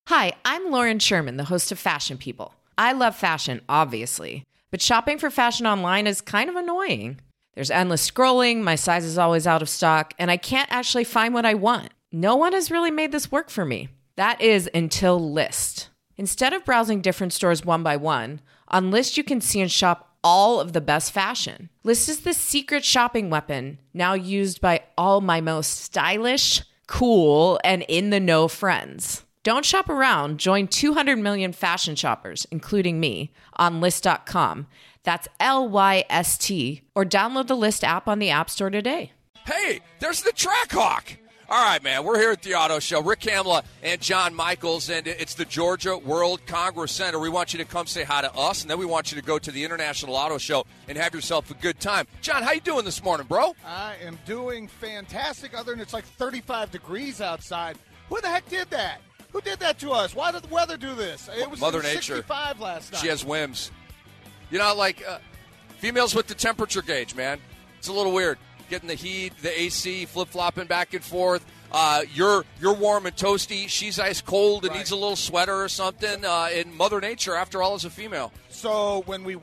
Hi, I'm Lauren Sherman, the host of Fashion People. I love fashion, obviously, but shopping for fashion online is kind of annoying. There's endless scrolling, my size is always out of stock, and I can't actually find what I want. No one has really made this work for me. That is until Lyst. Instead of browsing different stores one by one, on Lyst you can see and shop all of the best fashion. Lyst is the secret shopping weapon, now used by all my most stylish, cool, and in-the-know friends. Don't shop around. Join 200 million fashion shoppers, including me, on Lyst.com. That's Lyst, or download the Lyst app on the App Store today. Hey, there's the Trackhawk. All right, man, we're here at the Auto Show. Rick Kamla and John Michaels, and it's the Georgia World Congress Center. We want you to come say hi to us, and then we want you to go to the International Auto Show and have yourself a good time. John, how you doing this morning, bro? I am doing fantastic, other than it's like 35 degrees outside. Who the heck did that? Who did that to us? Why did the weather do this? It was Mother Nature. 65 last night. She has whims. You know, like females with the temperature gauge, man. It's a little weird. Getting the heat, the AC, flip-flopping back and forth. You're warm and toasty. She's ice cold and needs a little sweater or something. And Mother Nature, after all, is a female. So when we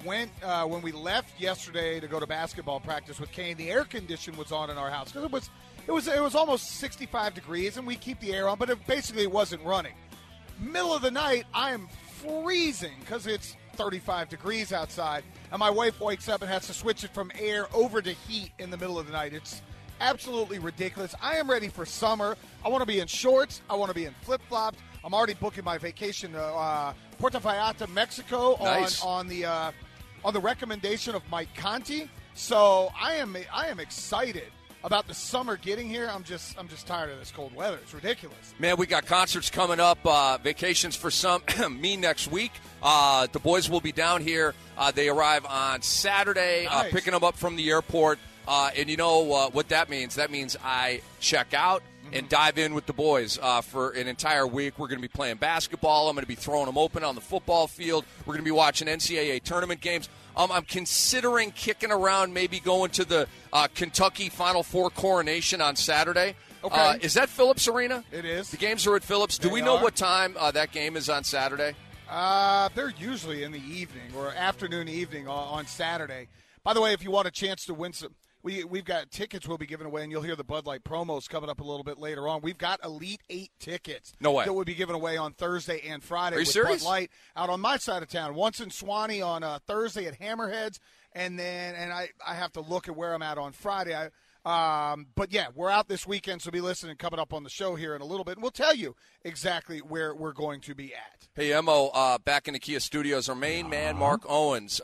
left yesterday to go to basketball practice with Kane, the air condition was on in our house because it was almost 65 degrees, and we keep the air on, but it basically wasn't running. Middle of the night, I am freezing because it's 35 degrees outside, and my wife wakes up and has to switch it from air over to heat in the middle of the night. It's absolutely ridiculous. I am ready for summer. I want to be in shorts. I want to be in flip-flops. I'm already booking my vacation to Puerto Vallarta, Mexico, nice. on the recommendation of Mike Conti. So I am excited about the summer getting here. I'm just tired of this cold weather. It's ridiculous. Man, we got concerts coming up, vacations for some, me next week. The boys will be down here. They arrive on Saturday, nice. Picking them up from the airport. And you know what that means? That means I check out and dive in with the boys for an entire week. We're going to be playing basketball. I'm going to be throwing them open on the football field. We're going to be watching NCAA tournament games. I'm considering kicking around, maybe going to the Kentucky Final Four coronation on Saturday. Okay. Is that Phillips Arena? It is. The games are at Phillips. Do we know what time that game is on Saturday? They're usually in the evening or afternoon, evening on Saturday. By the way, if you want a chance to win some, we've got tickets we'll be giving away, and you'll hear the Bud Light promos coming up a little bit later on. We've got Elite 8 tickets. No way. That will be given away on Thursday and Friday. Are you with serious? Bud Light out on my side of town. Once in Swanee on Thursday at Hammerheads, and I have to look at where I'm at on Friday. But yeah, we're out this weekend, so be listening coming up on the show here in a little bit, and we'll tell you exactly where we're going to be at. Hey, Emo, back in the Kia studios, our main man, Mark Owens.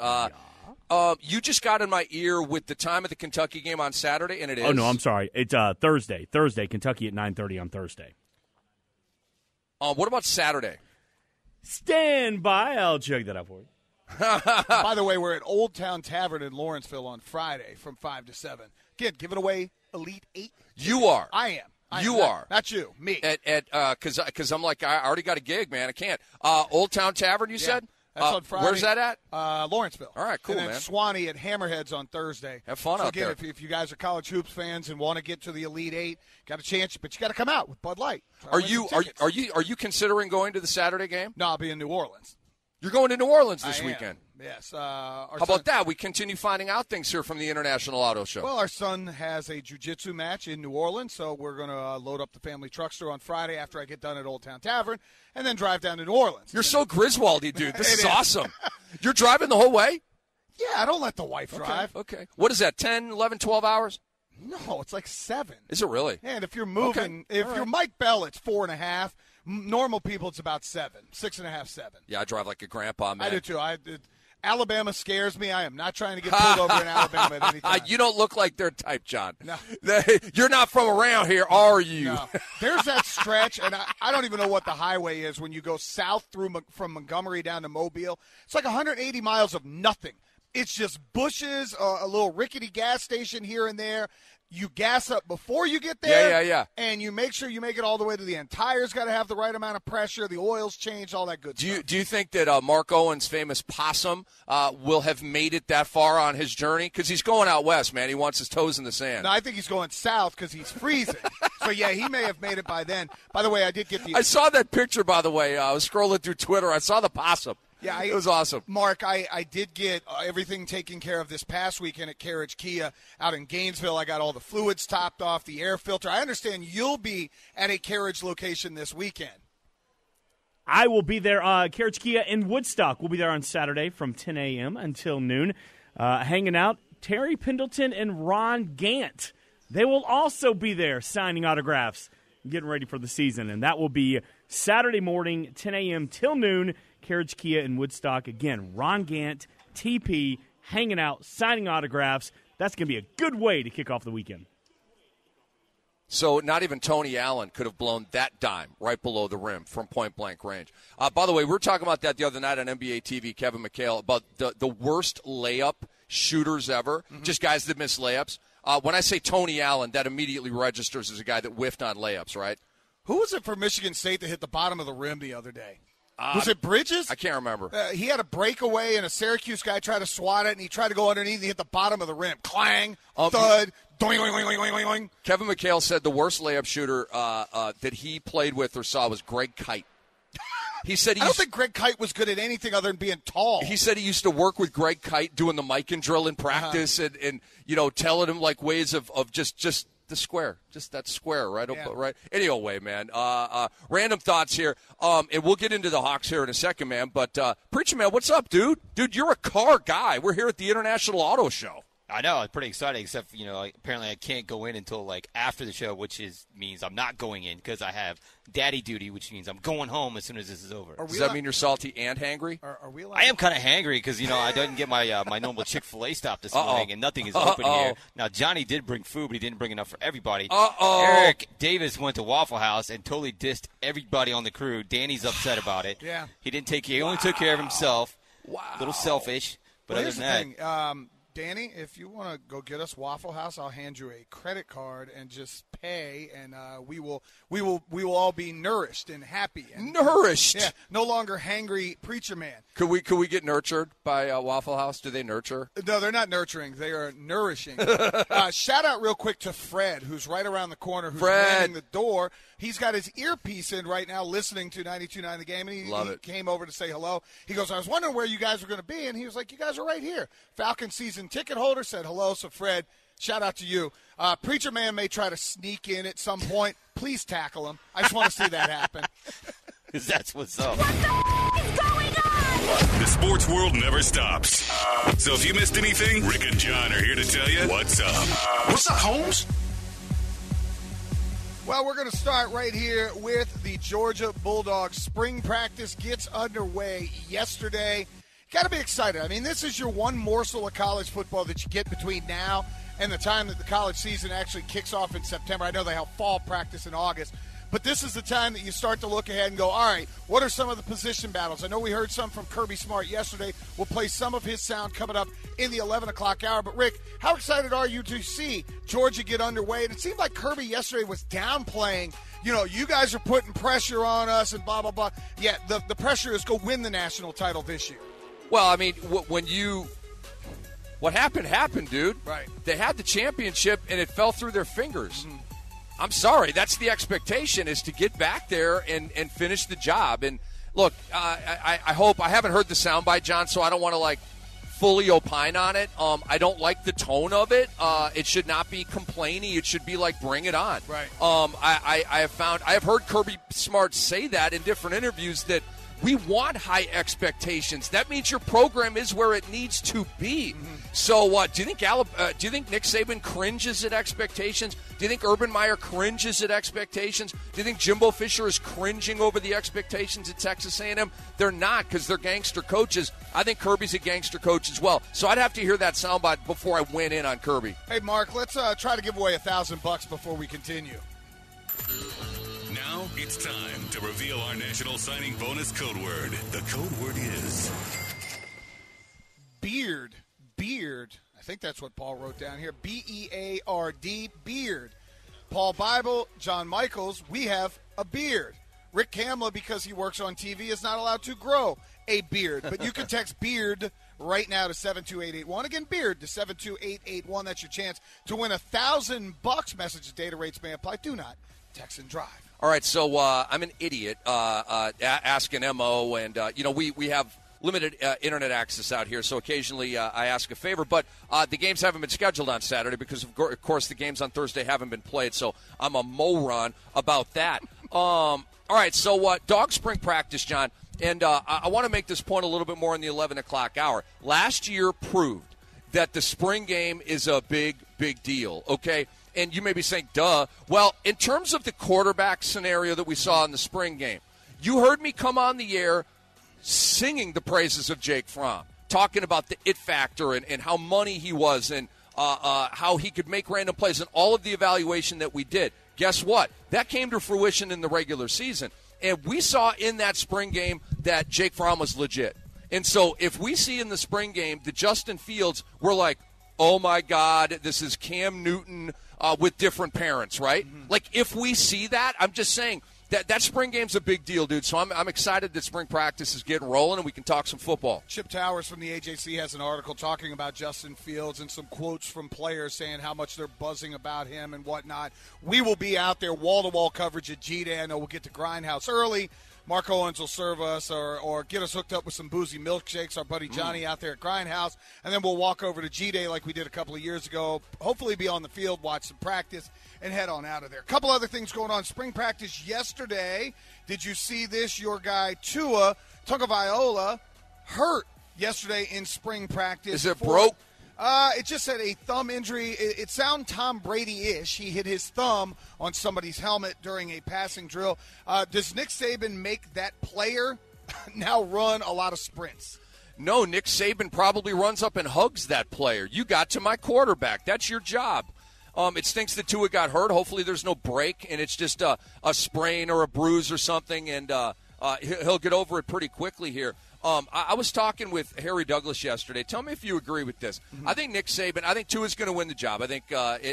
You just got in my ear with the time of the Kentucky game on Saturday, and it is. Oh, no, I'm sorry. It's Thursday. Kentucky at 9:30 on Thursday. What about Saturday? Stand by. I'll check that out for you. By the way, we're at Old Town Tavern in Lawrenceville on Friday from 5 to 7. Again, giving away Elite 8. You are. I am. You are. Not you. Me. Because I'm like, I already got a gig, man. I can't. Old Town Tavern, you said? That's on Friday. Where's that at? Lawrenceville. All right, cool, and then man. Swanee at Hammerheads on Thursday. Have fun out again, there. If you guys are college hoops fans and want to get to the Elite 8, got a chance, but you got to come out with Bud Light. Are you considering going to the Saturday game? No, I'll be in New Orleans. You're going to New Orleans this I am. weekend. Yes. How about that? We continue finding out things here from the International Auto Show. Well, our son has a jiu-jitsu match in New Orleans, so we're going to load up the family truckster on Friday after I get done at Old Town Tavern, and then drive down to New Orleans. You're so Griswoldy, dude. This is awesome. You're driving the whole way? Yeah, I don't let the wife drive. Okay. What is that, 10, 11, 12 hours? No, it's like 7. Is it really? And if you're moving, you're Mike Bell, it's 4.5. Normal people, it's about 7, 6.5, 7. Yeah, I drive like a grandpa, man. I do too. Alabama scares me. I am not trying to get pulled over in Alabama at any time. You don't look like their type, John. No. You're not from around here, are you? No. There's that stretch, and I don't even know what the highway is when you go south from Montgomery down to Mobile. It's like 180 miles of nothing. It's just bushes, a little rickety gas station here and there. You gas up before you get there. Yeah. And you make sure you make it all the way to the end. Tires got to have the right amount of pressure. The oil's changed, all that good stuff. Do you think that Mark Owens' famous possum will have made it that far on his journey? Because he's going out west, man. He wants his toes in the sand. No, I think he's going south because he's freezing. So, yeah, he may have made it by then. By the way, I did get the – I saw that picture, by the way. I was scrolling through Twitter. I saw the possum. Yeah, it was awesome. Mark, I did get everything taken care of this past weekend at Carriage Kia out in Gainesville. I got all the fluids topped off, the air filter. I understand you'll be at a Carriage location this weekend. I will be there. Carriage Kia in Woodstock. We'll be there on Saturday from 10 a.m. until noon, hanging out. Terry Pendleton and Ron Gant. They will also be there signing autographs, getting ready for the season. And that will be Saturday morning, 10 a.m. till noon. Carriage Kia in Woodstock. Again, Ron Gant, TP, hanging out, signing autographs. That's going to be a good way to kick off the weekend. So not even Tony Allen could have blown that dime right below the rim from point-blank range. By the way, we were talking about that the other night on NBA TV, Kevin McHale, about the worst layup shooters ever, just guys that miss layups. When I say Tony Allen, that immediately registers as a guy that whiffed on layups, right? Who was it for Michigan State that hit the bottom of the rim the other day? Was it Bridges? I can't remember. He had a breakaway, and a Syracuse guy tried to swat it, and he tried to go underneath and hit the bottom of the rim. Clang, thud, doing, doing, doing, doing, doing. Kevin McHale said the worst layup shooter that he played with or saw was Greg Kite. He said I don't think Greg Kite was good at anything other than being tall. He said he used to work with Greg Kite doing the Mikan drill in practice and telling him like ways of just the square, just that square, right? Yeah. Right. Anyway, man, random thoughts here. And we'll get into the Hawks here in a second, man. But Preacher Man, what's up, dude? Dude, you're a car guy. We're here at the International Auto Show. I know, it's pretty exciting, except, apparently I can't go in until, after the show, which means I'm not going in because I have daddy duty, which means I'm going home as soon as this is over. Does that mean you're salty and hangry? Are we I am kind of hangry because, I didn't get my my normal Chick-fil-A stop this morning, and nothing is open here. Now, Johnny did bring food, but he didn't bring enough for everybody. Eric Davis went to Waffle House and totally dissed everybody on the crew. Danny's upset about it. Yeah. He only took care of himself. Wow. A little selfish, but Well, other here's than the that. thing. Danny, if you want to go get us Waffle House, I'll hand you a credit card and just pay, and we will all be nourished and happy. And, Nourished. Yeah, no longer hangry preacher man. Could we get nurtured by Waffle House? Do they nurture? No, they're not nurturing. They are nourishing. Shout out real quick to Fred, who's right around the corner, who's manning the door. He's got his earpiece in right now listening to 92.9 The Game, and he came over to say hello. He goes, I was wondering where you guys were going to be, and he was like, you guys are right here. Falcon season ticket holder said hello. So, Fred, shout out to you. Preacher Man may try to sneak in at some point. Please tackle him. I just want to see that happen. Because that's what's up. What the is going on? The sports world never stops. So if you missed anything, Rick and John are here to tell you what's up. What's up, Holmes? Well, we're going to start right here with the Georgia Bulldogs. Spring practice gets underway yesterday. Got to be excited. I mean, this is your one morsel of college football that you get between now and the time that the college season actually kicks off in September. I know they have fall practice in August, but this is the time that you start to look ahead and go, all right, what are some of the position battles? I know we heard some from Kirby Smart yesterday. We'll play some of his sound coming up in the 11 o'clock hour. But, Rick, how excited are you to see Georgia get underway? And it seemed like Kirby yesterday was downplaying, you guys are putting pressure on us and blah, blah, blah. Yeah, the pressure is go win the national title this year. Well, I mean, what happened, dude. Right. They had the championship, and it fell through their fingers. Mm-hmm. I'm sorry. That's the expectation, is to get back there and finish the job. And, look, I hope – I haven't heard the soundbite, John, so I don't want to, fully opine on it. I don't like the tone of it. It should not be complaining. It should be bring it on. Right. I have heard Kirby Smart say that in different interviews that – we want high expectations. That means your program is where it needs to be. Mm-hmm. So, do you think Nick Saban cringes at expectations? Do you think Urban Meyer cringes at expectations? Do you think Jimbo Fisher is cringing over the expectations at Texas A&M? They're not, because they're gangster coaches. I think Kirby's a gangster coach as well. So I'd have to hear that soundbite before I went in on Kirby. Hey, Mark, let's try to give away $1,000 before we continue. Now it's time to reveal our national signing bonus code word. The code word is beard. Beard. I think that's what Paul wrote down here. B-E-A-R-D, beard. Paul Bible, John Michaels, we have a beard. Rick Kamla, because he works on TV, is not allowed to grow a beard. But you can text beard right now to 72881. Again, beard to 72881. That's your chance to win $1,000. Message data rates may apply. Do not Texan Drive. All right, so I'm an idiot asking Mo, and we have limited internet access out here, so occasionally I ask a favor. But the games haven't been scheduled on Saturday because, of course, the games on Thursday haven't been played. So I'm a moron about that. All right, so dog spring practice, John, and I want to make this point a little bit more in the 11 o'clock hour. Last year proved that the spring game is a big, big deal, okay? And you may be saying, duh. Well, in terms of the quarterback scenario that we saw in the spring game, you heard me come on the air singing the praises of Jake Fromm, talking about the it factor and how money he was and how he could make random plays and all of the evaluation that we did. Guess what? That came to fruition in the regular season. And we saw in that spring game that Jake Fromm was legit. And so if we see in the spring game that Justin Fields, we're like, oh, my God, this is Cam Newton with different parents, right? Mm-hmm. Like, if we see that, I'm just saying that spring game's a big deal, dude. So I'm excited that spring practice is getting rolling and we can talk some football. Chip Towers from the AJC has an article talking about Justin Fields and some quotes from players saying how much they're buzzing about him and whatnot. We will be out there, wall-to-wall coverage at G-Day. I know we'll get to Grindhouse early. Mark Owens will serve us or get us hooked up with some boozy milkshakes, our buddy Johnny out there at Grindhouse, and then we'll walk over to G-Day like we did a couple of years ago, hopefully be on the field, watch some practice, and head on out of there. A couple other things going on. Spring practice yesterday. Did you see this? Your guy Tua Tagovailoa hurt yesterday in spring practice. Is it broke? It just said a thumb injury. It sounded Tom Brady-ish. He hit his thumb on somebody's helmet during a passing drill. Does Nick Saban make that player now run a lot of sprints? No, Nick Saban probably runs up and hugs that player. You got to my quarterback. That's your job. It stinks that Tua got hurt. Hopefully there's no break, and it's just a sprain or a bruise or something, and he'll get over it pretty quickly here. I was talking with Harry Douglas yesterday. Tell me if you agree with this. Mm-hmm. I think Nick Saban, I think Tua's going to win the job. I think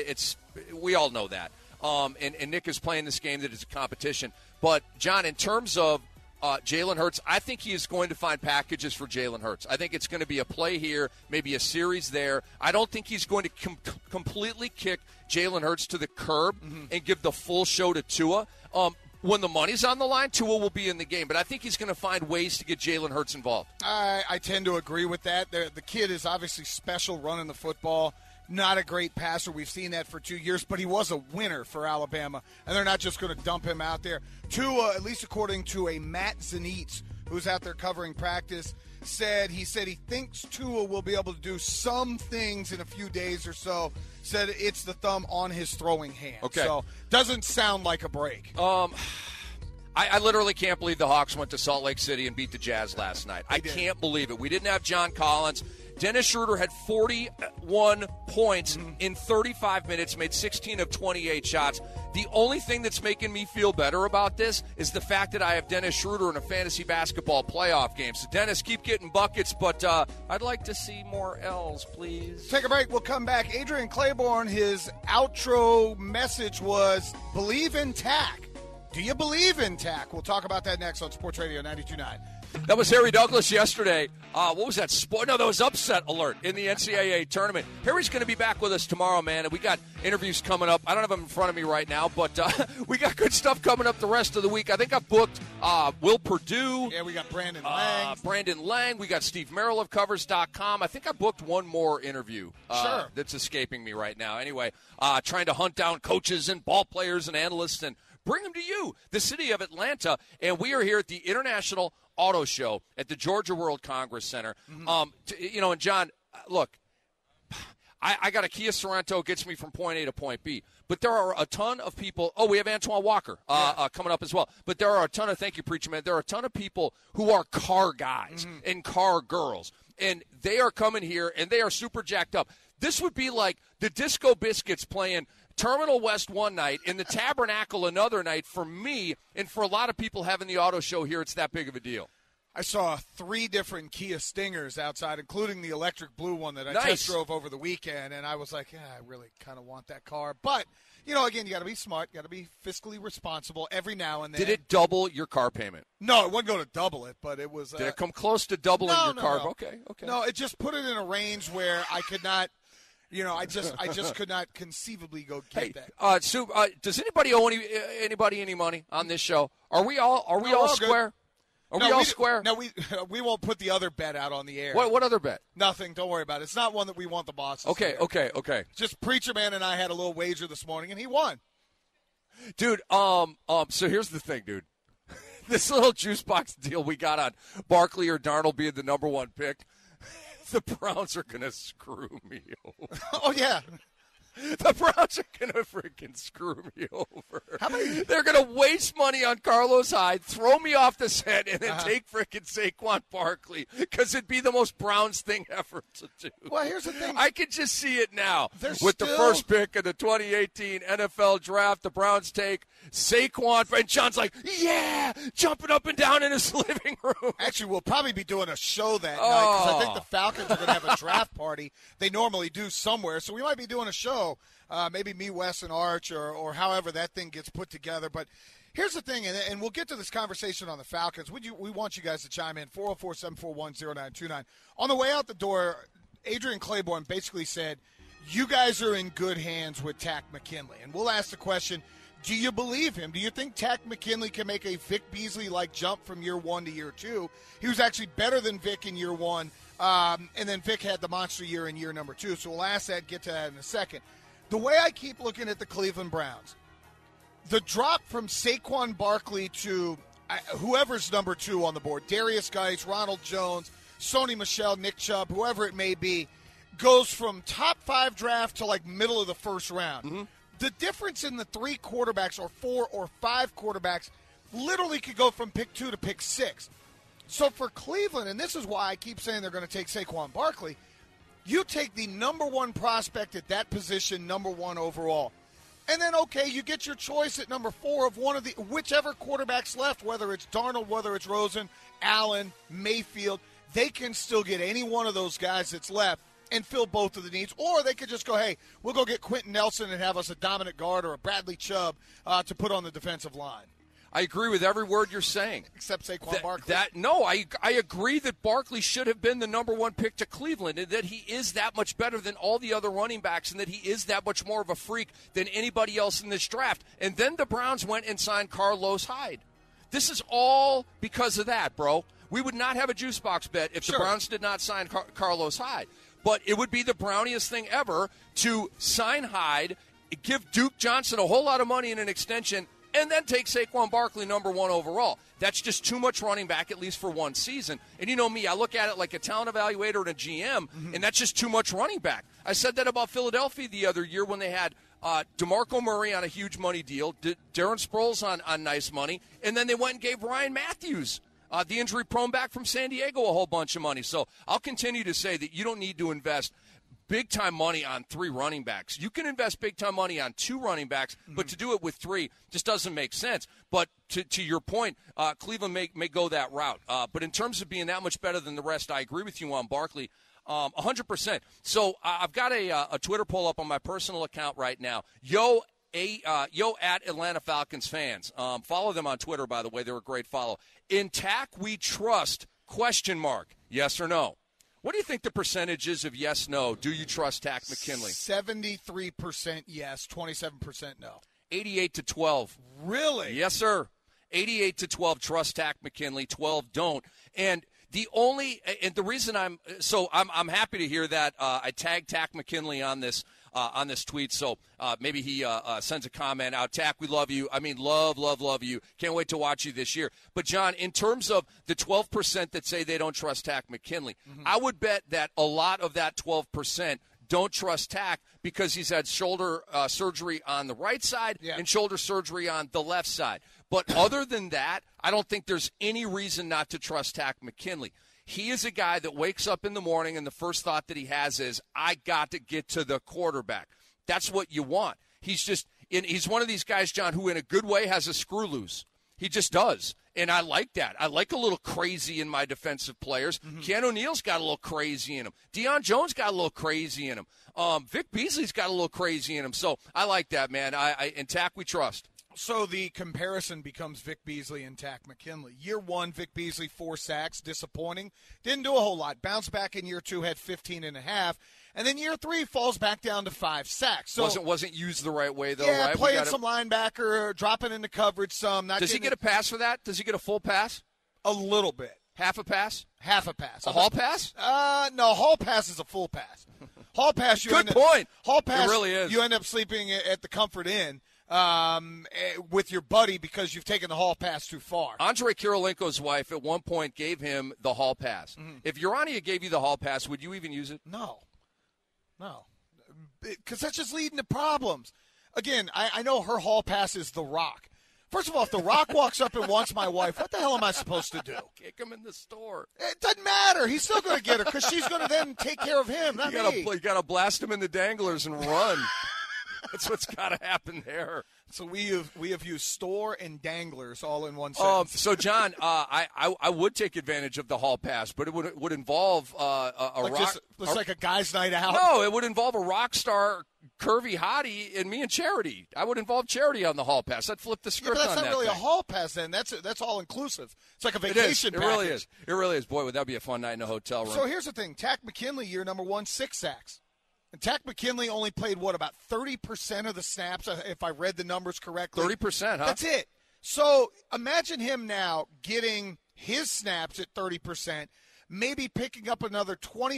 we all know that. And Nick is playing this game that is a competition. But, John, in terms of Jalen Hurts, I think he is going to find packages for Jalen Hurts. I think it's going to be a play here, maybe a series there. I don't think he's going to completely kick Jalen Hurts to the curb and give the full show to Tua. When the money's on the line, Tua will be in the game. But I think he's going to find ways to get Jalen Hurts involved. I tend to agree with that. The kid is obviously special running the football. Not a great passer. We've seen that for 2 years. But he was a winner for Alabama. And they're not just going to dump him out there. Tua, at least according to a Matt Zanitz, who's out there covering practice, said he thinks Tua will be able to do some things in a few days or so. Said it's the thumb on his throwing hand. Okay. So doesn't sound like a break. I literally can't believe the Hawks went to Salt Lake City and beat the Jazz last night. I can't believe it. We didn't have John Collins. Dennis Schroeder had 41 points in 35 minutes, made 16 of 28 shots. The only thing that's making me feel better about this is the fact that I have Dennis Schroeder in a fantasy basketball playoff game. So, Dennis, keep getting buckets, but I'd like to see more L's, please. Take a break. We'll come back. Adrian Claiborne, his outro message was, believe in TAC. Do you believe in TAC? We'll talk about that next on Sports Radio 92.9. That was Harry Douglas yesterday. What was that? That was Upset Alert in the NCAA tournament. Harry's going to be back with us tomorrow, man, and we got interviews coming up. I don't have them in front of me right now, but we got good stuff coming up the rest of the week. I think I booked Will Perdue. Yeah, we got Brandon Lang. Brandon Lang. We got Steve Merrill of Covers.com. I think I booked one more interview that's escaping me right now. Anyway, trying to hunt down coaches and ball players and analysts and bring them to you, the city of Atlanta. And we are here at the International Auto Show at the Georgia World Congress Center. And John, look, I got a Kia Sorento, gets me from point A to point B. But there are a ton of people. Oh, we have Antoine Walker coming up as well. But there are a ton of, thank you, Preacher Man, there are a ton of people who are car guys and car girls. And they are coming here, and they are super jacked up. This would be like the Disco Biscuits playing Terminal West one night and the Tabernacle another night for me, and for a lot of people having the auto show here, it's that big of a deal. I saw 3 different Kia Stingers outside, including the electric blue one that I test drove over the weekend, and I was like, I really kind of want that car. But, again, you got to be smart, got to be fiscally responsible every now and then. Did it double your car payment? No, it wasn't going to double it, but it was. Did it come close to doubling your car? No. Okay. No, it just put it in a range where I could not. I just could not conceivably go get that. Sue, does anybody owe anybody any money on this show? Are we all square? Are we all square? No, we won't put the other bet out on the air. What other bet? Nothing. Don't worry about it. It's not one that we want the bosses. Okay. Just Preacher Man and I had a little wager this morning, and he won. Dude, so here's the thing, dude. This little juice box deal we got on Barkley or Darnold being the number one pick, the Browns are going to screw me over. Oh, yeah. The Browns are going to freaking screw me over. How many? They're going to waste money on Carlos Hyde, throw me off the set, and then take freaking Saquon Barkley because it'd be the most Browns thing ever to do. Well, here's the thing. I can just see it now. The first pick of the 2018 NFL Draft, the Browns take Saquon. And John's like, yeah, jumping up and down in his living room. Actually, we'll probably be doing a show that night because I think the Falcons are going to have a draft party. They normally do somewhere, so we might be doing a show. Maybe me, Wes, and Arch, or however that thing gets put together. But here's the thing, and we'll get to this conversation on the Falcons. We want you guys to chime in, 404-741-0929. On the way out the door, Adrian Claiborne basically said, you guys are in good hands with Takk McKinley. And we'll ask the question, do you believe him? Do you think Takk McKinley can make a Vic Beasley-like jump from year one to year two? He was actually better than Vic in year one, and then Vic had the monster year in year number two. So we'll ask that, get to that in a second. The way I keep looking at the Cleveland Browns, the drop from Saquon Barkley to whoever's number two on the board, Darius Geis, Ronald Jones, Sony Michel, Nick Chubb, whoever it may be, goes from top 5 draft to like middle of the first round. Mm-hmm. The difference in the 3 quarterbacks or 4 or 5 quarterbacks literally could go from pick 2 to pick 6. So for Cleveland, and this is why I keep saying they're going to take Saquon Barkley, you take the number 1 prospect at that position, number 1 overall. And then, okay, you get your choice at number 4 of one of the whichever quarterbacks left, whether it's Darnold, whether it's Rosen, Allen, Mayfield. They can still get any one of those guys that's left and fill both of the needs. Or they could just go, hey, we'll go get Quentin Nelson and have us a Dominic Guard or a Bradley Chubb to put on the defensive line. I agree with every word you're saying. Except Saquon Barkley. I agree that Barkley should have been the number 1 pick to Cleveland, and that he is that much better than all the other running backs, and that he is that much more of a freak than anybody else in this draft. And then the Browns went and signed Carlos Hyde. This is all because of that, bro. We would not have a juice box bet if the Browns did not sign Carlos Hyde. But it would be the browniest thing ever to sign Hyde, give Duke Johnson a whole lot of money in an extension, and then take Saquon Barkley number 1 overall. That's just too much running back, at least for one season. And you know me, I look at it like a talent evaluator and a GM, and that's just too much running back. I said that about Philadelphia the other year when they had DeMarco Murray on a huge money deal, Darren Sproles on nice money, and then they went and gave Ryan Matthews, the injury-prone back from San Diego, a whole bunch of money. So I'll continue to say that you don't need to invest big-time money on 3 running backs. You can invest big-time money on 2 running backs, but to do it with 3 just doesn't make sense. But to your point, Cleveland may go that route. But in terms of being that much better than the rest, I agree with you on Barkley 100%. So I've got a Twitter poll up on my personal account right now. Yo at Atlanta Falcons fans. Follow them on Twitter, by the way. They're a great follow. In Takk we trust, ? Yes or no? What do you think the percentage is of yes, no? Do you trust Takk McKinley? 73% yes, 27% no. 88-12. Really? Yes, sir. 88-12 trust Takk McKinley, 12 don't. And the reason I'm happy to hear that I tagged Takk McKinley on this tweet, so maybe he sends a comment out. Takk, we love you. I mean, love you. Can't wait to watch you this year. But, John, in terms of the 12% that say they don't trust Takk McKinley, I would bet that a lot of that 12% don't trust Takk because he's had shoulder surgery on the right side and shoulder surgery on the left side. But other than that, I don't think there's any reason not to trust Takk McKinley. He is a guy that wakes up in the morning and the first thought that he has is, I got to get to the quarterback. That's what you want. He's one of these guys, John, who in a good way has a screw loose. He just does. And I like that. I like a little crazy in my defensive players. Keanu Neal's got a little crazy in him. Deion Jones got a little crazy in him. Vic Beasley's got a little crazy in him. So I like that, man. In Takk, we trust. So the comparison becomes Vic Beasley and Takk McKinley. Year 1, Vic Beasley, 4 sacks, disappointing. Didn't do a whole lot. Bounced back in year 2, had 15.5. And then year 3 falls back down to 5 sacks. So wasn't used the right way, though, yeah, right? Playing some linebacker, dropping into coverage some. Does he get a pass for that? Does he get a full pass? A little bit. Half a pass? Half a pass. A hall pass? No, hall pass is a full pass. Hall pass, Good point. Hall pass, it really is. You end up sleeping at the Comfort Inn with your buddy because you've taken the hall pass too far. Andre Kirilenko's wife at one point gave him the hall pass. Mm-hmm. If Urania gave you the hall pass, would you even use it? No. Because that's just leading to problems. Again, I know her hall pass is The Rock. First of all, if The Rock walks up and wants my wife, what the hell am I supposed to do? Kick him in the store. It doesn't matter. He's still going to get her because she's going to then take care of him, not me. You got to blast him in the danglers and run. That's what's got to happen there. So we have used store and danglers all in one sentence. So John, I would take advantage of the hall pass, but it would involve like a guy's night out. No, it would involve a rock star, curvy hottie, and me and Charity. I would involve Charity on the hall pass. I'd flip the script but on that's that. not really thing. a hall pass. Then that's all inclusive. It's like a vacation. It really is. It really is. Boy, would that be a fun night in a hotel room. So here's the thing: Takk McKinley, year number 1, 6 sacks. And Takk McKinley only played, about 30% of the snaps, if I read the numbers correctly. 30%, huh? That's it. So imagine him now getting his snaps at 30%, maybe picking up another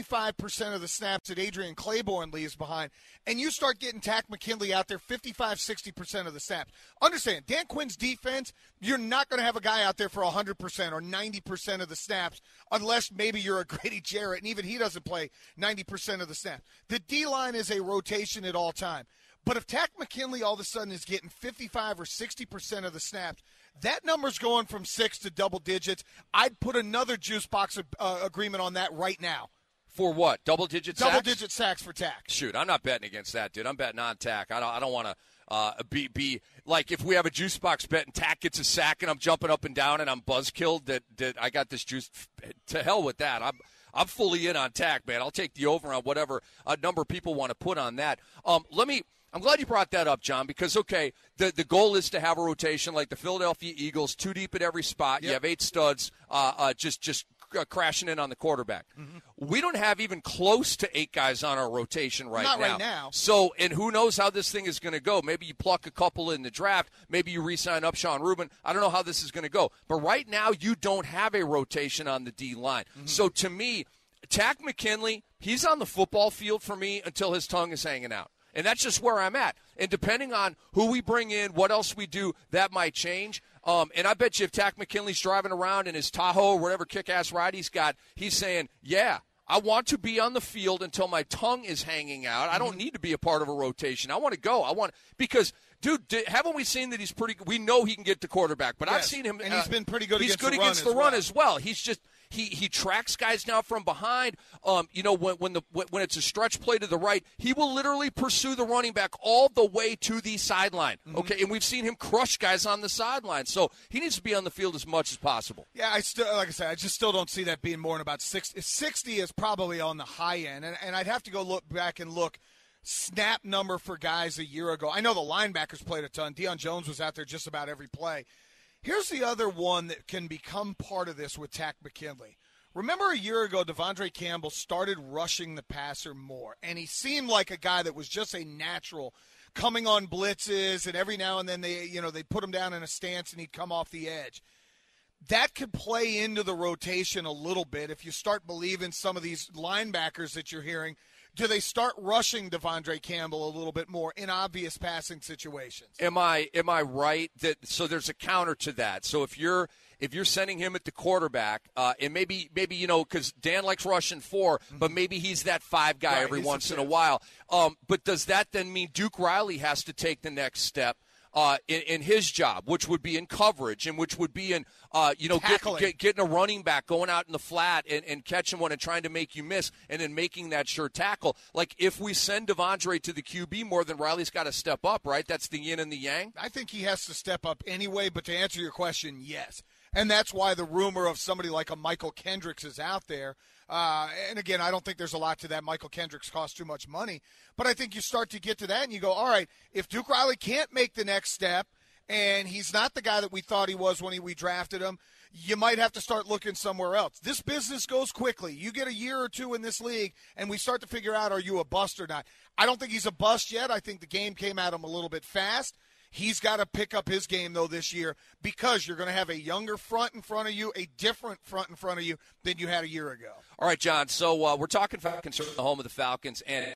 25% of the snaps that Adrian Claiborne leaves behind, and you start getting Takk McKinley out there 55, 60% of the snaps. Understand, Dan Quinn's defense, you're not going to have a guy out there for 100% or 90% of the snaps unless maybe you're a Grady Jarrett, and even he doesn't play 90% of the snaps. The D-line is a rotation at all time. But if Takk McKinley all of a sudden is getting 55 or 60% of the snaps, that number's going from 6 to double digits. I'd put another juice box agreement on that right now. For what? Double-digit sacks? Double-digit sacks for Takk. Shoot, I'm not betting against that, dude. I'm betting on Takk. I don't want to be like if we have a juice box bet and Takk gets a sack and I'm jumping up and down and I'm buzzkilled that I got this juice. To hell with that. I'm fully in on Takk, man. I'll take the over on whatever number people want to put on that. I'm glad you brought that up, John, because, okay, the goal is to have a rotation like the Philadelphia Eagles, 2 deep at every spot. Yep. You have 8 studs just crashing in on the quarterback. Mm-hmm. We don't have even close to 8 guys on our rotation right now. Not right now. So, and who knows how this thing is going to go. Maybe you pluck a couple in the draft. Maybe you re-sign up Sean Rubin. I don't know how this is going to go. But right now, you don't have a rotation on the D-line. Mm-hmm. So, to me, Takk McKinley, he's on the football field for me until his tongue is hanging out. And that's just where I'm at. And depending on who we bring in, what else we do, that might change. And I bet you if Takk McKinley's driving around in his Tahoe or whatever kick-ass ride he's got, he's saying, yeah, I want to be on the field until my tongue is hanging out. I don't need to be a part of a rotation. I want to go. Because, dude, haven't we seen that he's pretty good? We know he can get to quarterback, but yes. I've seen him. And he's been pretty good against the run. He's good against the run as well. He's just – He tracks guys now from behind. When it's a stretch play to the right, he will literally pursue the running back all the way to the sideline. Mm-hmm. Okay, and we've seen him crush guys on the sideline. So he needs to be on the field as much as possible. Yeah, I just still don't see that being more than about 60. 60 is probably on the high end, and I'd have to go look back and look snap number for guys a year ago. I know the linebackers played a ton. Deion Jones was out there just about every play. Here's the other one that can become part of this with Takk McKinley. Remember a year ago, Devondre Campbell started rushing the passer more, and he seemed like a guy that was just a natural coming on blitzes, and every now and then they'd put him down in a stance and he'd come off the edge. That could play into the rotation a little bit if you start believing some of these linebackers that you're hearing. Do they start rushing Devondre Campbell a little bit more in obvious passing situations? Am I right that so there's a counter to that? So if you're sending him at the quarterback, and maybe because Dan likes rushing 4, but maybe he's that 5 guy every once in a while. But does that then mean Duke Riley has to take the next step in his job, which would be in coverage and which would be in getting a running back going out in the flat and catching one and trying to make you miss and then making that sure tackle? Like if we send Devondre to the QB more, then Riley's got to step up, right? That's the yin and the yang. I think he has to step up anyway, but to answer your question, yes. And that's why the rumor of somebody like a Michael Kendricks is out there. And again, I don't think there's a lot to that. Michael Kendricks costs too much money. But I think you start to get to that and you go, all right, if Duke Riley can't make the next step and he's not the guy that we thought he was when we drafted him, you might have to start looking somewhere else. This business goes quickly. You get a year or two in this league, and we start to figure out, are you a bust or not? I don't think he's a bust yet. I think the game came at him a little bit fast. He's got to pick up his game, though, this year, because you're going to have a younger front in front of you, a different front in front of you than you had a year ago. All right, John, so we're talking Falcons, the home of the Falcons, and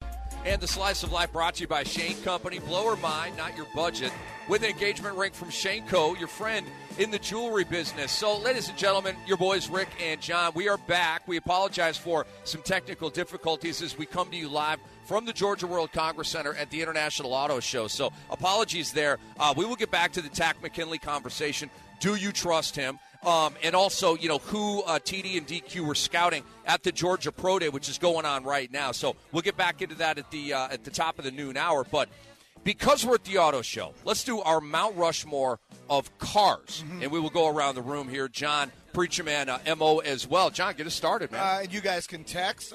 the Slice of Life brought to you by Shane Company. Blow or mind, not your budget, with an engagement ring from Shane Co., your friend in the jewelry business. So, ladies and gentlemen, your boys Rick and John, we are back. We apologize for some technical difficulties as we come to you live from the Georgia World Congress Center at the International Auto Show. So, apologies there. We will get back to the Tack McKinley conversation. Do you trust him? And also, who TD and DQ were scouting at the Georgia Pro Day, which is going on right now. So we'll get back into that at the top of the noon hour. But because we're at the auto show, let's do our Mount Rushmore of cars. Mm-hmm. And we will go around the room here. John, Preacher Man, MO as well. John, get us started, man. You guys can text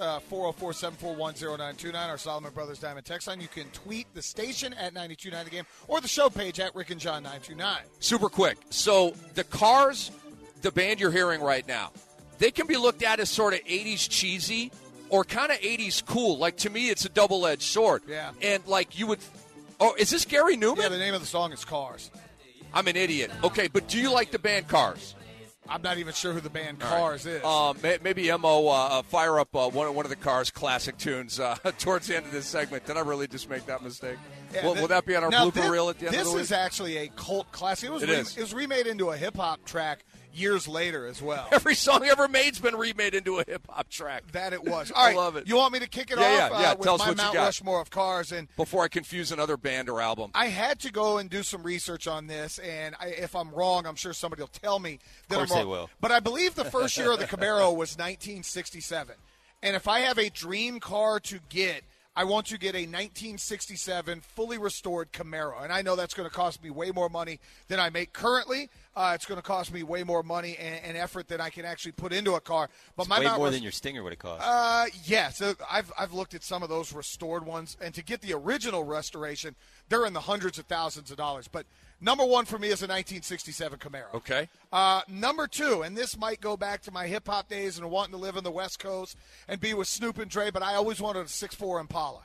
404-741-0929, our Solomon Brothers Diamond text line. You can tweet the station at 92.9 The Game or the show page at Rick and John 929. Super quick. So the cars, the band you're hearing right now, they can be looked at as sort of 80s cheesy or kind of 80s cool. Like, to me, it's a double-edged sword. Yeah. And, like, you would – oh, is this Gary Newman? Yeah, the name of the song is Cars. I'm an idiot. Okay, but do you like the band Cars? I'm not even sure who the band Cars is. Maybe MO fire up one of the Cars classic tunes towards the end of this segment. Did I really just make that mistake? Yeah, will that be on our blooper reel at the end of the week? This is actually a cult classic. It was remade into a hip-hop track years later as well. Every song ever made's been remade into a hip-hop track. That it was. All right, I love it. You want me to kick it off with Tell us my what Mount you got. Rushmore of cars? And before I confuse another band or album. I had to go and do some research on this, and if I'm wrong, I'm sure somebody will tell me that I'm wrong. Of course they will. But I believe the first year of the Camaro was 1967. And if I have a dream car to get, I want to get a 1967 fully restored Camaro. And I know that's going to cost me way more money than I make currently. It's going to cost me way more money and effort than I can actually put into a car. But it's way more than your Stinger would have cost. Yeah. So I've looked at some of those restored ones. And to get the original restoration, they're in the hundreds of thousands of dollars. But number one for me is a 1967 Camaro. Okay. Number two, and this might go back to my hip-hop days and wanting to live on the West Coast and be with Snoop and Dre, but I always wanted a 6.4 Impala.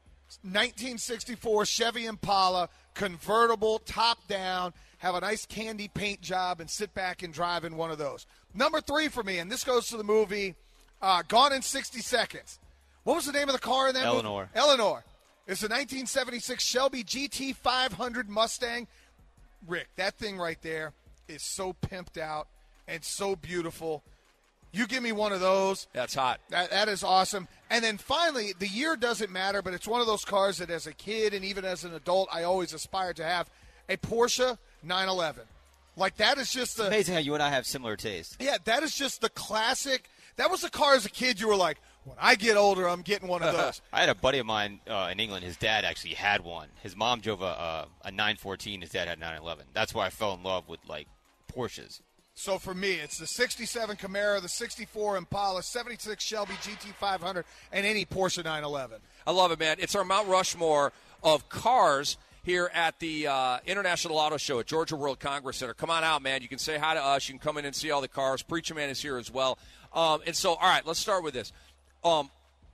1964 Chevy Impala, convertible, top down, have a nice candy paint job, and sit back and drive in one of those. Number three for me, and this goes to the movie Gone in 60 Seconds. What was the name of the car in that movie? Eleanor. It's a 1976 Shelby GT 500 Mustang. Rick, that thing right there is so pimped out and so beautiful. You give me one of those. That's hot. That is awesome. And then finally, the year doesn't matter, but it's one of those cars that as a kid and even as an adult, I always aspired to have, a Porsche 911. Like, that is just it's amazing how you and I have similar tastes. Yeah, that is just the classic. That was the car as a kid you were like, when I get older, I'm getting one of those. I had a buddy of mine in England. His dad actually had one. His mom drove a 914. His dad had a 911. That's why I fell in love with, like, Porsches. So for me, it's the 67 Camaro, the 64 Impala, 76 Shelby GT500, and any Porsche 911. I love it, man. It's our Mount Rushmore of cars here at the International Auto Show at Georgia World Congress Center. Come on out, man. You can say hi to us. You can come in and see all the cars. Preacher Man is here as well. And so, all right, let's start with this. John,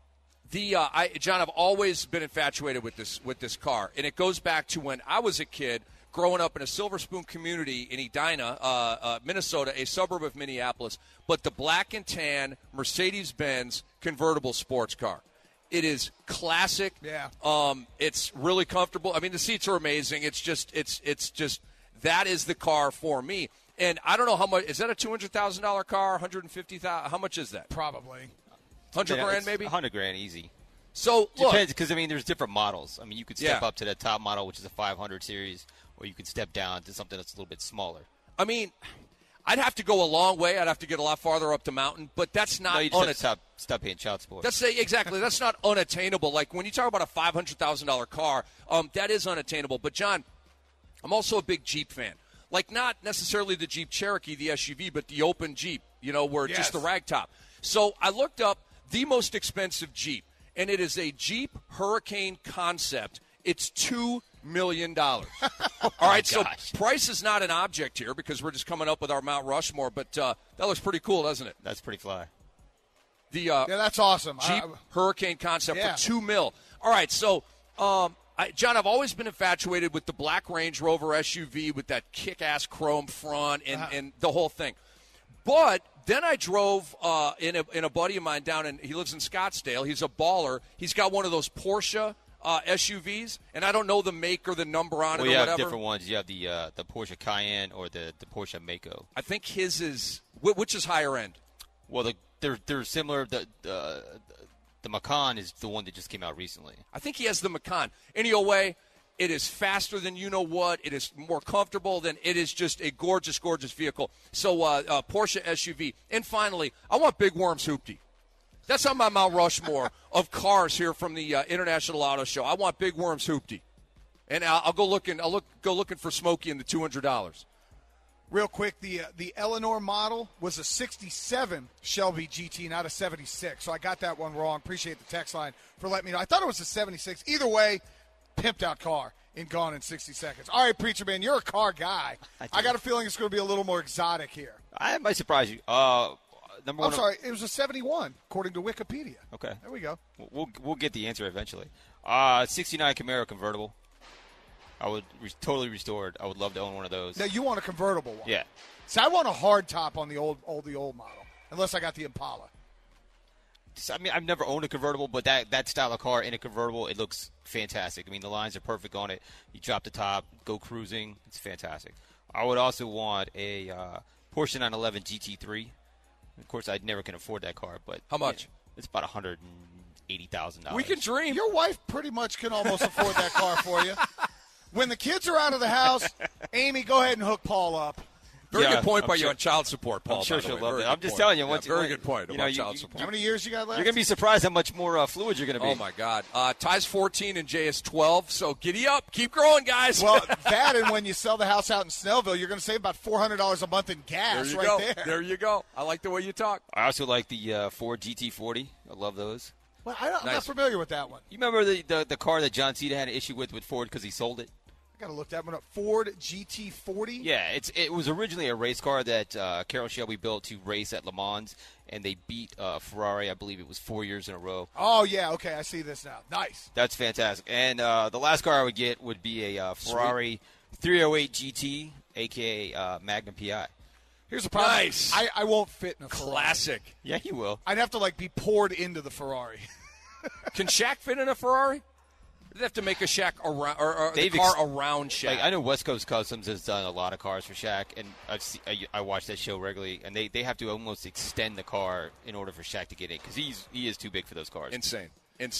I've always been infatuated with this car, and it goes back to when I was a kid growing up in a Silver Spoon community in Edina, Minnesota, a suburb of Minneapolis, but the black and tan Mercedes-Benz convertible sports car. It is classic. Yeah. It's really comfortable. I mean, the seats are amazing. It's just that is the car for me. And I don't know how much. Is that a $200,000 car? $150,000? How much is that? Probably. $100,000 maybe? $100,000 easy. So depends, because I mean, there's different models. I mean, you could step up to the top model, which is a 500 series, or you could step down to something that's a little bit smaller. I mean, I'd have to go a long way. I'd have to get a lot farther up the mountain, but that's not. No, you just have to stop paying child support. Exactly. That's not unattainable. Like when you talk about a $500,000 car, that is unattainable. But John, I'm also a big Jeep fan. Like not necessarily the Jeep Cherokee, the SUV, but the open Jeep. Where just the ragtop. So I looked up the most expensive Jeep, and it is a Jeep Hurricane Concept. It's $2 million. All right, so price is not an object here because we're just coming up with our Mount Rushmore, but that looks pretty cool, doesn't it? That's pretty fly. Yeah, that's awesome. Jeep Hurricane concept for $2 million. All right, so John, I've always been infatuated with the black Range Rover SUV with that kick-ass chrome front and the whole thing. But then I drove in a buddy of mine down, and he lives in Scottsdale. He's a baller. He's got one of those Porsche SUVs, and I don't know the make or the number on it or whatever. You have different ones. You have the Porsche Cayenne or the Porsche Mako. I think his is – which is higher end? Well, they're similar. The Macan is the one that just came out recently. I think he has the Macan. Anyway, it is faster than you know what. It is more comfortable than it is just a gorgeous, gorgeous vehicle. So Porsche SUV. And finally, I want Big Worm's Hoopty. That's on my Mount Rushmore of cars here from the International Auto Show. I want Big Worm's Hoopty. And I'll go looking. Go looking for Smokey in the $200. Real quick, the Eleanor model was a 67 Shelby GT, not a 76. So I got that one wrong. Appreciate the text line for letting me know. I thought it was a 76. Either way, pimped out car and gone in 60 seconds. All right, Preacher Man, you're a car guy. I got a feeling it's going to be a little more exotic here. I might surprise you. Number one. I'm sorry, it was a 71 according to Wikipedia. Okay, there we go. We'll get the answer eventually. 69 Camaro convertible. I would totally restored. I would love to own one of those. Now you want a convertible one? Yeah. So I want a hard top on the old model, unless I got the Impala. I mean, I've never owned a convertible, but that style of car in a convertible, it looks fantastic. I mean, the lines are perfect on it. You drop the top, go cruising. It's fantastic. I would also want a Porsche 911 GT3. Of course, I never can afford that car, but how much? It's about $180,000. We can dream. Your wife pretty much can almost afford that car for you. When the kids are out of the house, Amy, go ahead and hook Paul up. Very good point by you on child support, Paul. I'm sure she'll love it. I'm just telling you. Very good point about child support. How many years you got left? You're going to be surprised how much more fluid you're going to be. Oh, my God. Ty's 14 and Jay is 12, so giddy up. Keep growing, guys. Well, that and when you sell the house out in Snellville, you're going to save about $400 a month in gas there. There you go. I like the way you talk. I also like the Ford GT40. I love those. Well, I'm not familiar with that one. You remember the car that John Cena had an issue with Ford because he sold it? I got to look that one up. Ford GT40? Yeah, it was originally a race car that Carroll Shelby built to race at Le Mans, and they beat Ferrari, I believe it was 4 years in a row. Oh, yeah, okay, I see this now. Nice. That's fantastic. And the last car I would get would be a Ferrari 308 GT, a.k.a. Magnum PI. Here's the problem. Nice. I won't fit in a Ferrari. Classic. Yeah, you will. I'd have to, be poured into the Ferrari. Can Shaq fit in a Ferrari? They have to make a Shaq around, or the car around Shaq. I know West Coast Customs has done a lot of cars for Shaq, and I watch that show regularly, and they have to almost extend the car in order for Shaq to get in because he is too big for those cars. Insane.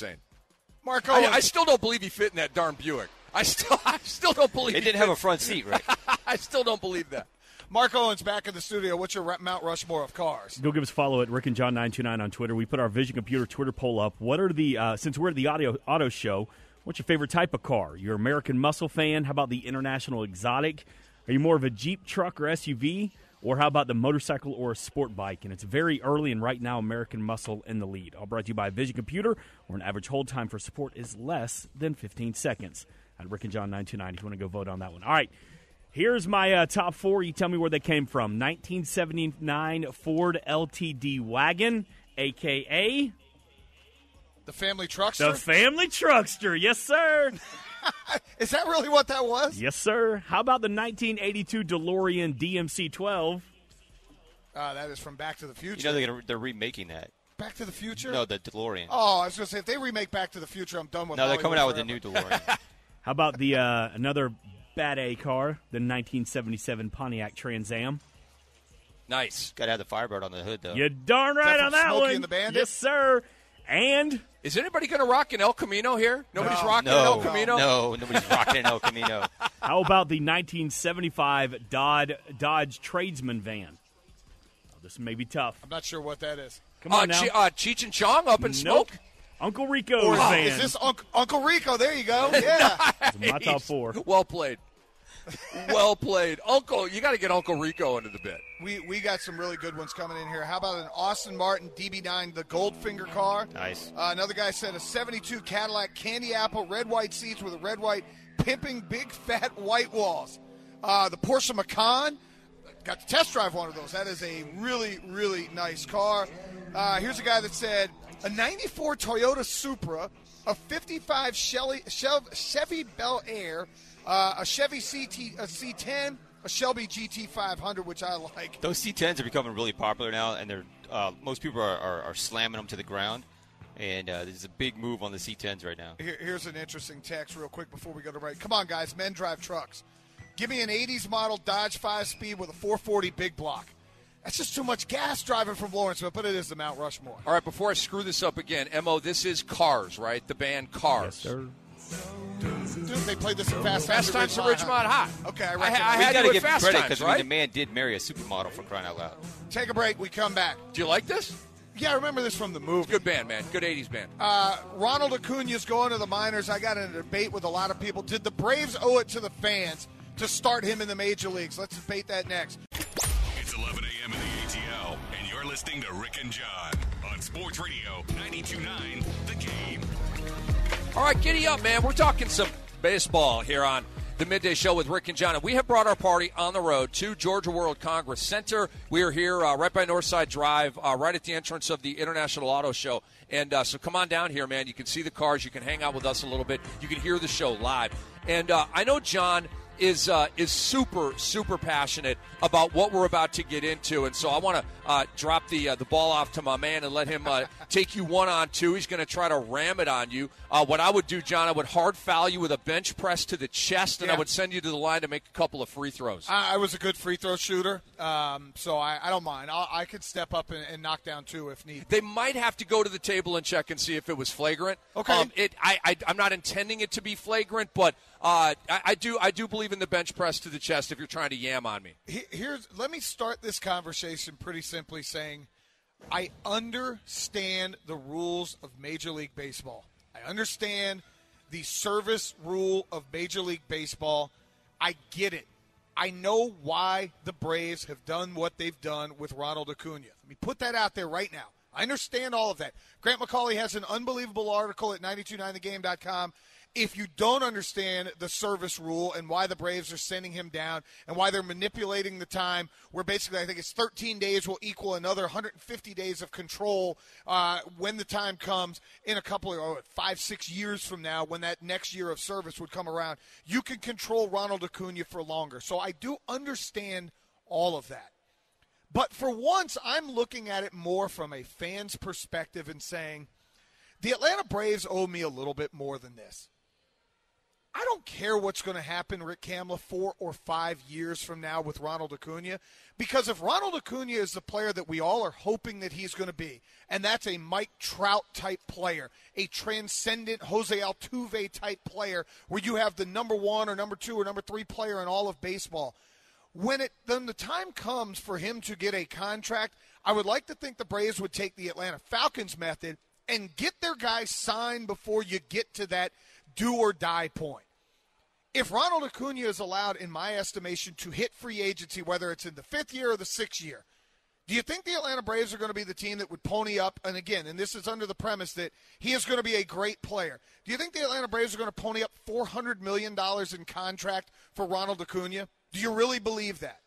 Marco, I still don't believe he fit in that darn Buick. I still don't believe it didn't have a front seat, right? I still don't believe that. Mark Owens back in the studio. What's your Mount Rushmore of cars? Go give us a follow at Rick and John 929 on Twitter. We put our Vision Computer Twitter poll up. What are the since we're at the auto show? What's your favorite type of car? You're an American Muscle fan? How about the International Exotic? Are you more of a Jeep, truck, or SUV? Or how about the motorcycle or a sport bike? And it's very early, and right now, American Muscle in the lead. All brought to you by Vision Computer, where an average hold time for support is less than 15 seconds. At Rick and John 929 if you want to go vote on that one. All right, here's my top four. You tell me where they came from. 1979 Ford LTD wagon, a.k.a. The Family Truckster? The Family Truckster, yes, sir. Is that really what that was? Yes, sir. How about the 1982 DeLorean DMC-12? That is from Back to the Future. You know they're remaking that. Back to the Future? No, the DeLorean. Oh, I was going to say, if they remake Back to the Future, I'm done with No, they're coming out forever. with a new DeLorean. How about the another Bad A car, the 1977 Pontiac Trans Am? Nice. Got to have the Firebird on the hood, though. You're darn right on that Smokey one. and the Bandit? Yes, sir. And is anybody going to rock an El Camino here? Nobody's rocking an El Camino? No, nobody's rocking an El Camino. How about the 1975 Dodge Tradesman van? Oh, this may be tough. I'm not sure what that is. Come on now. Cheech and Chong up in smoke? Uncle Rico's van. Is this Uncle Rico? There you go. Yeah. Nice. My top four. Well played. Well played. Uncle, you got to get Uncle Rico into the bit. We got some really good ones coming in here. How about an Austin Martin DB9, the Goldfinger car? Nice. Another guy said a 72 Cadillac Candy Apple, red-white seats with a red-white pimping big fat white walls. The Porsche Macan, got to test drive one of those. That is a really, really nice car. Here's a guy that said, a 94 Toyota Supra, a 55 Chevy Bel Air, a Chevy C10, a Shelby GT500, which I like. Those C10s are becoming really popular now, and they're most people are slamming them to the ground. And there's a big move on the C10s right now. Here's an interesting text real quick before we go to break. Come on, guys. Men drive trucks. Give me an 80s model Dodge 5-speed with a 440 big block. That's just too much gas driving from Lawrenceville, but it is the Mount Rushmore. All right, before I screw this up again, Mo, this is Cars, right? The band Cars. Yes, sir. Dude, they played this in Fast Times at Ridgemont High. Okay, I We had got to to give him Fast credit Times, because right? the man did marry a supermodel, for crying out loud. Take a break. We come back. Do you like this? Yeah, I remember this from the movie. Good band, man. Good 80s band. Ronald Acuna's going to the minors. I got in a debate with a lot of people. Did the Braves owe it to the fans to start him in the major leagues? Let's debate that next. It's 11 a.m. in the ATL, and you're listening to Rick and John on Sports Radio 92.9 The Game. All right, giddy up, man. We're talking some baseball here on the Midday Show with Rick and John. And we have brought our party on the road to Georgia World Congress Center. We are here right by Northside Drive, right at the entrance of the International Auto Show. And so come on down here, man. You can see the cars. You can hang out with us a little bit. You can hear the show live. And I know John is super, super passionate about what we're about to get into. And so I want to drop the ball off to my man and let him take you 1-on-2. He's going to try to ram it on you. What I would do, John, I would hard foul you with a bench press to the chest, and I would send you to the line to make a couple of free throws. I was a good free throw shooter, so I don't mind. I could step up and knock down 2 if need. They might have to go to the table and check and see if it was flagrant. Okay. I'm not intending it to be flagrant, but I do believe in the bench press to the chest if you're trying to yam on me. Let me start this conversation pretty simply saying I understand the rules of Major League Baseball. I understand the service rule of Major League Baseball. I get it. I know why the Braves have done what they've done with Ronald Acuna. Let me put that out there right now. I understand all of that. Grant McCauley has an unbelievable article at 929thegame.com. If you don't understand the service rule and why the Braves are sending him down and why they're manipulating the time, where basically I think it's 13 days will equal another 150 days of control when the time comes in a couple of 5-6 years from now when that next year of service would come around, you can control Ronald Acuna for longer. So I do understand all of that. But for once, I'm looking at it more from a fan's perspective and saying, the Atlanta Braves owe me a little bit more than this. I don't care what's going to happen, Rick Kamla, 4 or 5 years from now with Ronald Acuna, because if Ronald Acuna is the player that we all are hoping that he's going to be, and that's a Mike Trout-type player, a transcendent Jose Altuve-type player, where you have the number 1 or number 2 or number 3 player in all of baseball, then the time comes for him to get a contract, I would like to think the Braves would take the Atlanta Falcons method and get their guys signed before you get to that do-or-die point. If Ronald Acuna is allowed, in my estimation, to hit free agency, whether it's in the 5th year or the 6th year, do you think the Atlanta Braves are going to be the team that would pony up, and again, and this is under the premise that he is going to be a great player, do you think the Atlanta Braves are going to pony up $400 million in contract for Ronald Acuna? Do you really believe that?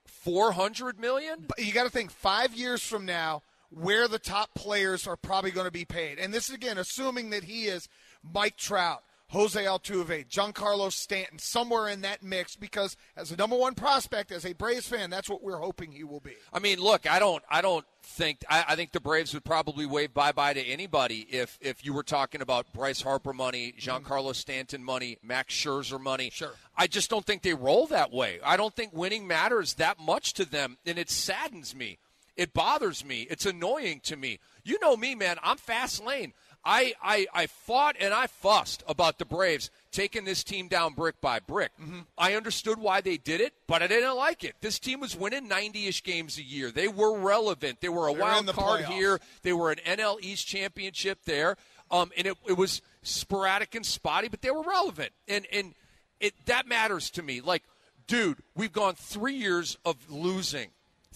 $400 million? But you got to think 5 years from now where the top players are probably going to be paid. And this, again, assuming that he is Mike Trout, Jose Altuve, Giancarlo Stanton, somewhere in that mix, because as a number 1 prospect, as a Braves fan, that's what we're hoping he will be. I mean, look, I think the Braves would probably wave bye-bye to anybody if you were talking about Bryce Harper money, Giancarlo Stanton money, Max Scherzer money. Sure. I just don't think they roll that way. I don't think winning matters that much to them, and it saddens me. It bothers me. It's annoying to me. You know me, man. I'm fast lane. I fought and I fussed about the Braves taking this team down brick by brick. Mm-hmm. I understood why they did it, but I didn't like it. This team was winning 90-ish games a year. They were relevant. They were a wild card here. They were an NL East championship there. And it was sporadic and spotty, but they were relevant. And that matters to me. Like, dude, we've gone 3 years of losing.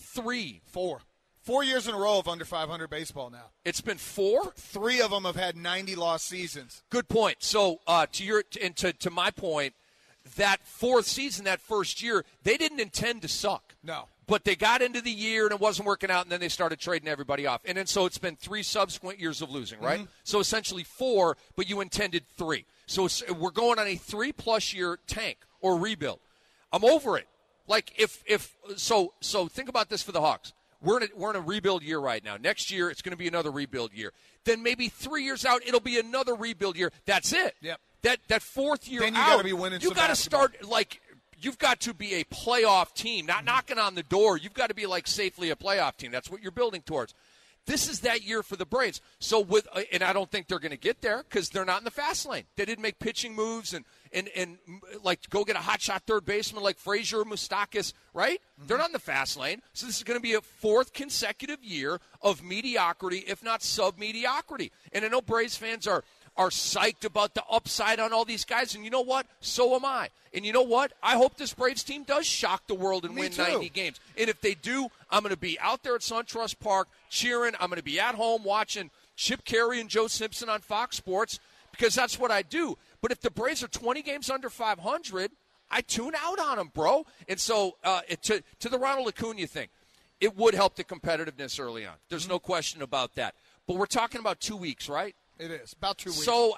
4 years in a row of under 500 baseball now. It's been 4? 3 of them have had 90 lost seasons. Good point. So to my point, that fourth season, that first year, they didn't intend to suck. No. But they got into the year and it wasn't working out, and then they started trading everybody off. And then so it's been 3 subsequent years of losing, right? Mm-hmm. So essentially 4, but you intended 3. So we're going on a 3+ year tank or rebuild. I'm over it. Like so think about this for the Hawks. We're in a rebuild year right now. Next year it's going to be another rebuild year. Then maybe 3 years out it'll be another rebuild year. That's it. Yep. That fourth year then you out, got to be winning. You got to start like. You've got to be a playoff team, not knocking on the door. You've got to be like safely a playoff team. That's what you're building towards. This is that year for the Braves. So and I don't think they're going to get there because they're not in the fast lane. They didn't make pitching moves and like go get a hotshot third baseman like Frazier or Moustakas, right? Mm-hmm. They're not in the fast lane. So this is going to be a 4th consecutive year of mediocrity, if not sub-mediocrity. And I know Braves fans are psyched about the upside on all these guys. And you know what? So am I. And you know what? I hope this Braves team does shock the world and win 90 games. And if they do, I'm going to be out there at SunTrust Park cheering. I'm going to be at home watching Chip Carey and Joe Simpson on Fox Sports because that's what I do. But if the Braves are 20 games under 500, I tune out on them, bro. And so to the Ronald Acuna thing, it would help the competitiveness early on. There's no question about that. But we're talking about 2 weeks, right? It is about 2 weeks. So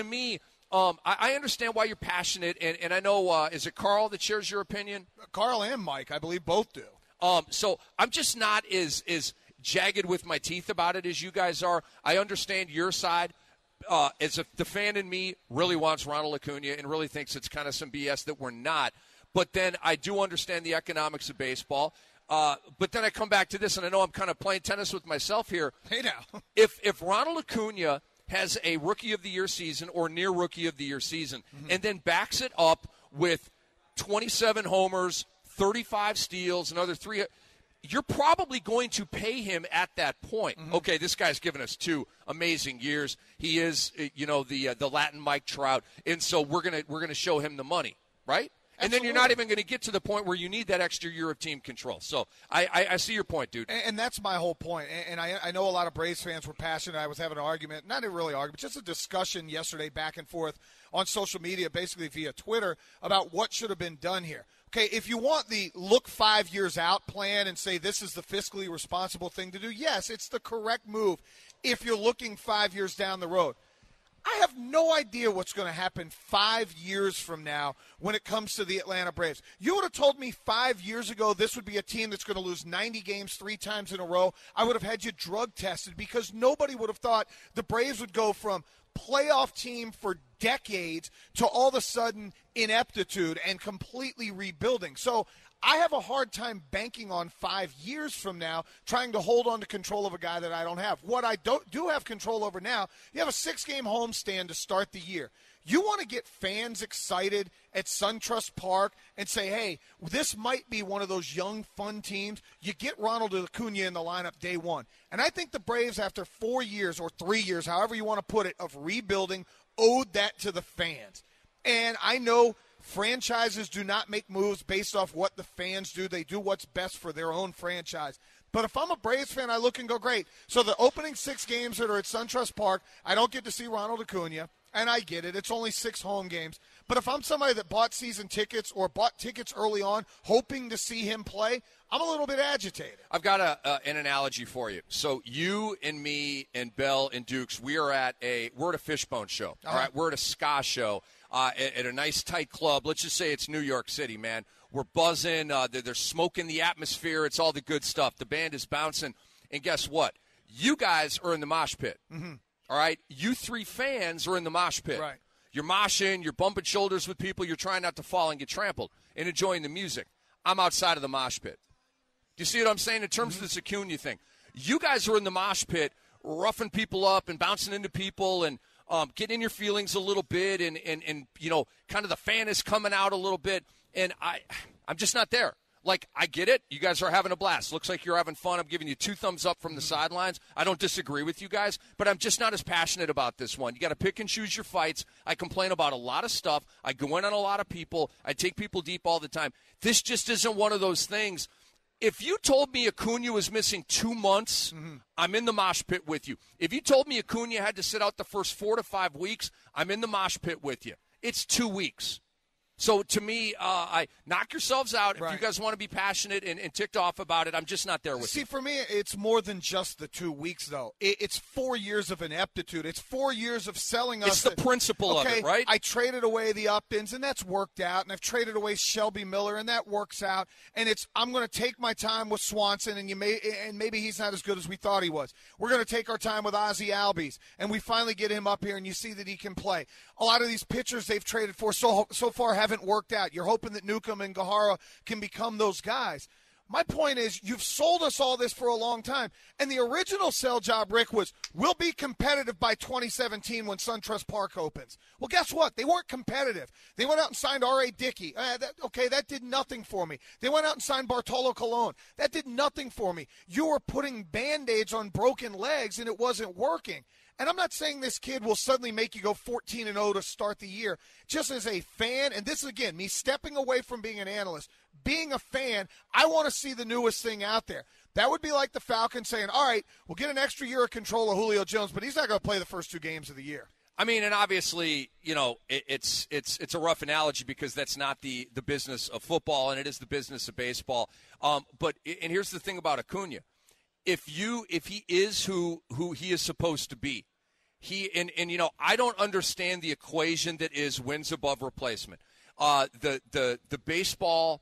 I understand why you're passionate, and I know is it Carl that shares your opinion? Carl and Mike, I believe, both do. So I'm just not as jagged with my teeth about it as you guys are. I understand your side. The fan in me really wants Ronald Acuna and really thinks it's kind of some BS that we're not. But then I do understand the economics of baseball. But then I come back to this, and I know I'm kind of playing tennis with myself here. Hey now, if Ronald Acuna has a Rookie of the Year season or near Rookie of the Year season, and then backs it up with 27 homers, 35 steals, another 3, you're probably going to pay him at that point. Mm-hmm. Okay, this guy's given us 2 amazing years. He is, the Latin Mike Trout, and so we're gonna show him the money, right? And Absolutely. then you're not even going to get to the point where you need that extra year of team control. So I see your point, dude. And that's my whole point. And I know a lot of Braves fans were passionate. I was having an argument, not a really argument, just a discussion yesterday back and forth on social media, basically via Twitter, about what should have been done here. Okay, if you want the look 5 years out plan and say this is the fiscally responsible thing to do, yes, it's the correct move if you're looking 5 years down the road. I have no idea what's going to happen 5 years from now when it comes to the Atlanta Braves. You would have told me 5 years ago this would be a team that's going to lose 90 games 3 times in a row. I would have had you drug tested because nobody would have thought the Braves would go from playoff team for decades to all of a sudden ineptitude and completely rebuilding. So I have a hard time banking on 5 years from now trying to hold on to control of a guy that I don't have. What I do have control over now, you have a 6-game homestand to start the year. You want to get fans excited at SunTrust Park and say, hey, this might be one of those young, fun teams. You get Ronald Acuna in the lineup day one. And I think the Braves, after 4 years or 3 years, however you want to put it, of rebuilding, owed that to the fans. And I know franchises do not make moves based off what the fans do. They do what's best for their own franchise. But if I'm a Braves fan, I look and go, great. So the opening 6 games that are at SunTrust Park, I don't get to see Ronald Acuna, and I get it. It's only 6 home games. But if I'm somebody that bought season tickets or bought tickets early on hoping to see him play, I'm a little bit agitated. I've got an analogy for you. So you and me and Bell and Dukes, we're at a Fishbone show. All right, we're at a ska show at a nice tight club. Let's just say it's New York City, man. We're buzzing. They're smoking the atmosphere. It's all the good stuff. The band is bouncing. And guess what? You guys are in the mosh pit. Mm-hmm. All right? You 3 fans are in the mosh pit. Right. You're moshing. You're bumping shoulders with people. You're trying not to fall and get trampled and enjoying the music. I'm outside of the mosh pit. Do you see what I'm saying in terms of this Acuna thing? You guys are in the mosh pit roughing people up and bouncing into people and getting in your feelings a little bit and you know, kind of the fan is coming out a little bit. And I'm just not there. Like, I get it. You guys are having a blast. Looks like you're having fun. I'm giving you 2 thumbs up from the sidelines. I don't disagree with you guys, but I'm just not as passionate about this one. You got to pick and choose your fights. I complain about a lot of stuff. I go in on a lot of people. I take people deep all the time. This just isn't one of those things. If you told me Acuna was missing 2 months, I'm in the mosh pit with you. If you told me Acuna had to sit out the first 4 to 5 weeks, I'm in the mosh pit with you. It's 2 weeks. So to me, I knock yourselves out. Right. If you guys want to be passionate and ticked off about it, I'm just not there with you. See, for me, it's more than just the 2 weeks, though. It's 4 years of ineptitude. It's 4 years of selling us. It's the principle of it, right? I traded away the Uptons, and that's worked out. And I've traded away Shelby Miller, and that works out. And I'm going to take my time with Swanson, and maybe he's not as good as we thought he was. We're going to take our time with Ozzie Albies, and we finally get him up here, and you see that he can play. A lot of these pitchers they've traded for so far haven't worked out. You're hoping that Newcomb and Gahara can become those guys. My point is, you've sold us all this for a long time. And the original sell job, Rick, was we'll be competitive by 2017 when SunTrust Park opens. Well, guess what? They weren't competitive. They went out and signed R.A. Dickey. That did nothing for me. They went out and signed Bartolo Colon. That did nothing for me. You were putting Band-Aids on broken legs, and it wasn't working. And I'm not saying this kid will suddenly make you go 14-0 to start the year. Just as a fan, and this is, again, me stepping away from being an analyst, being a fan, I want to see the newest thing out there. That would be like the Falcons saying, all right, we'll get an extra year of control of Julio Jones, but he's not going to play the first 2 games of the year. I mean, and obviously, it's a rough analogy because that's not the business of football, and it is the business of baseball. But here's the thing about Acuna. If he is who he is supposed to be, I don't understand the equation that is wins above replacement. The baseball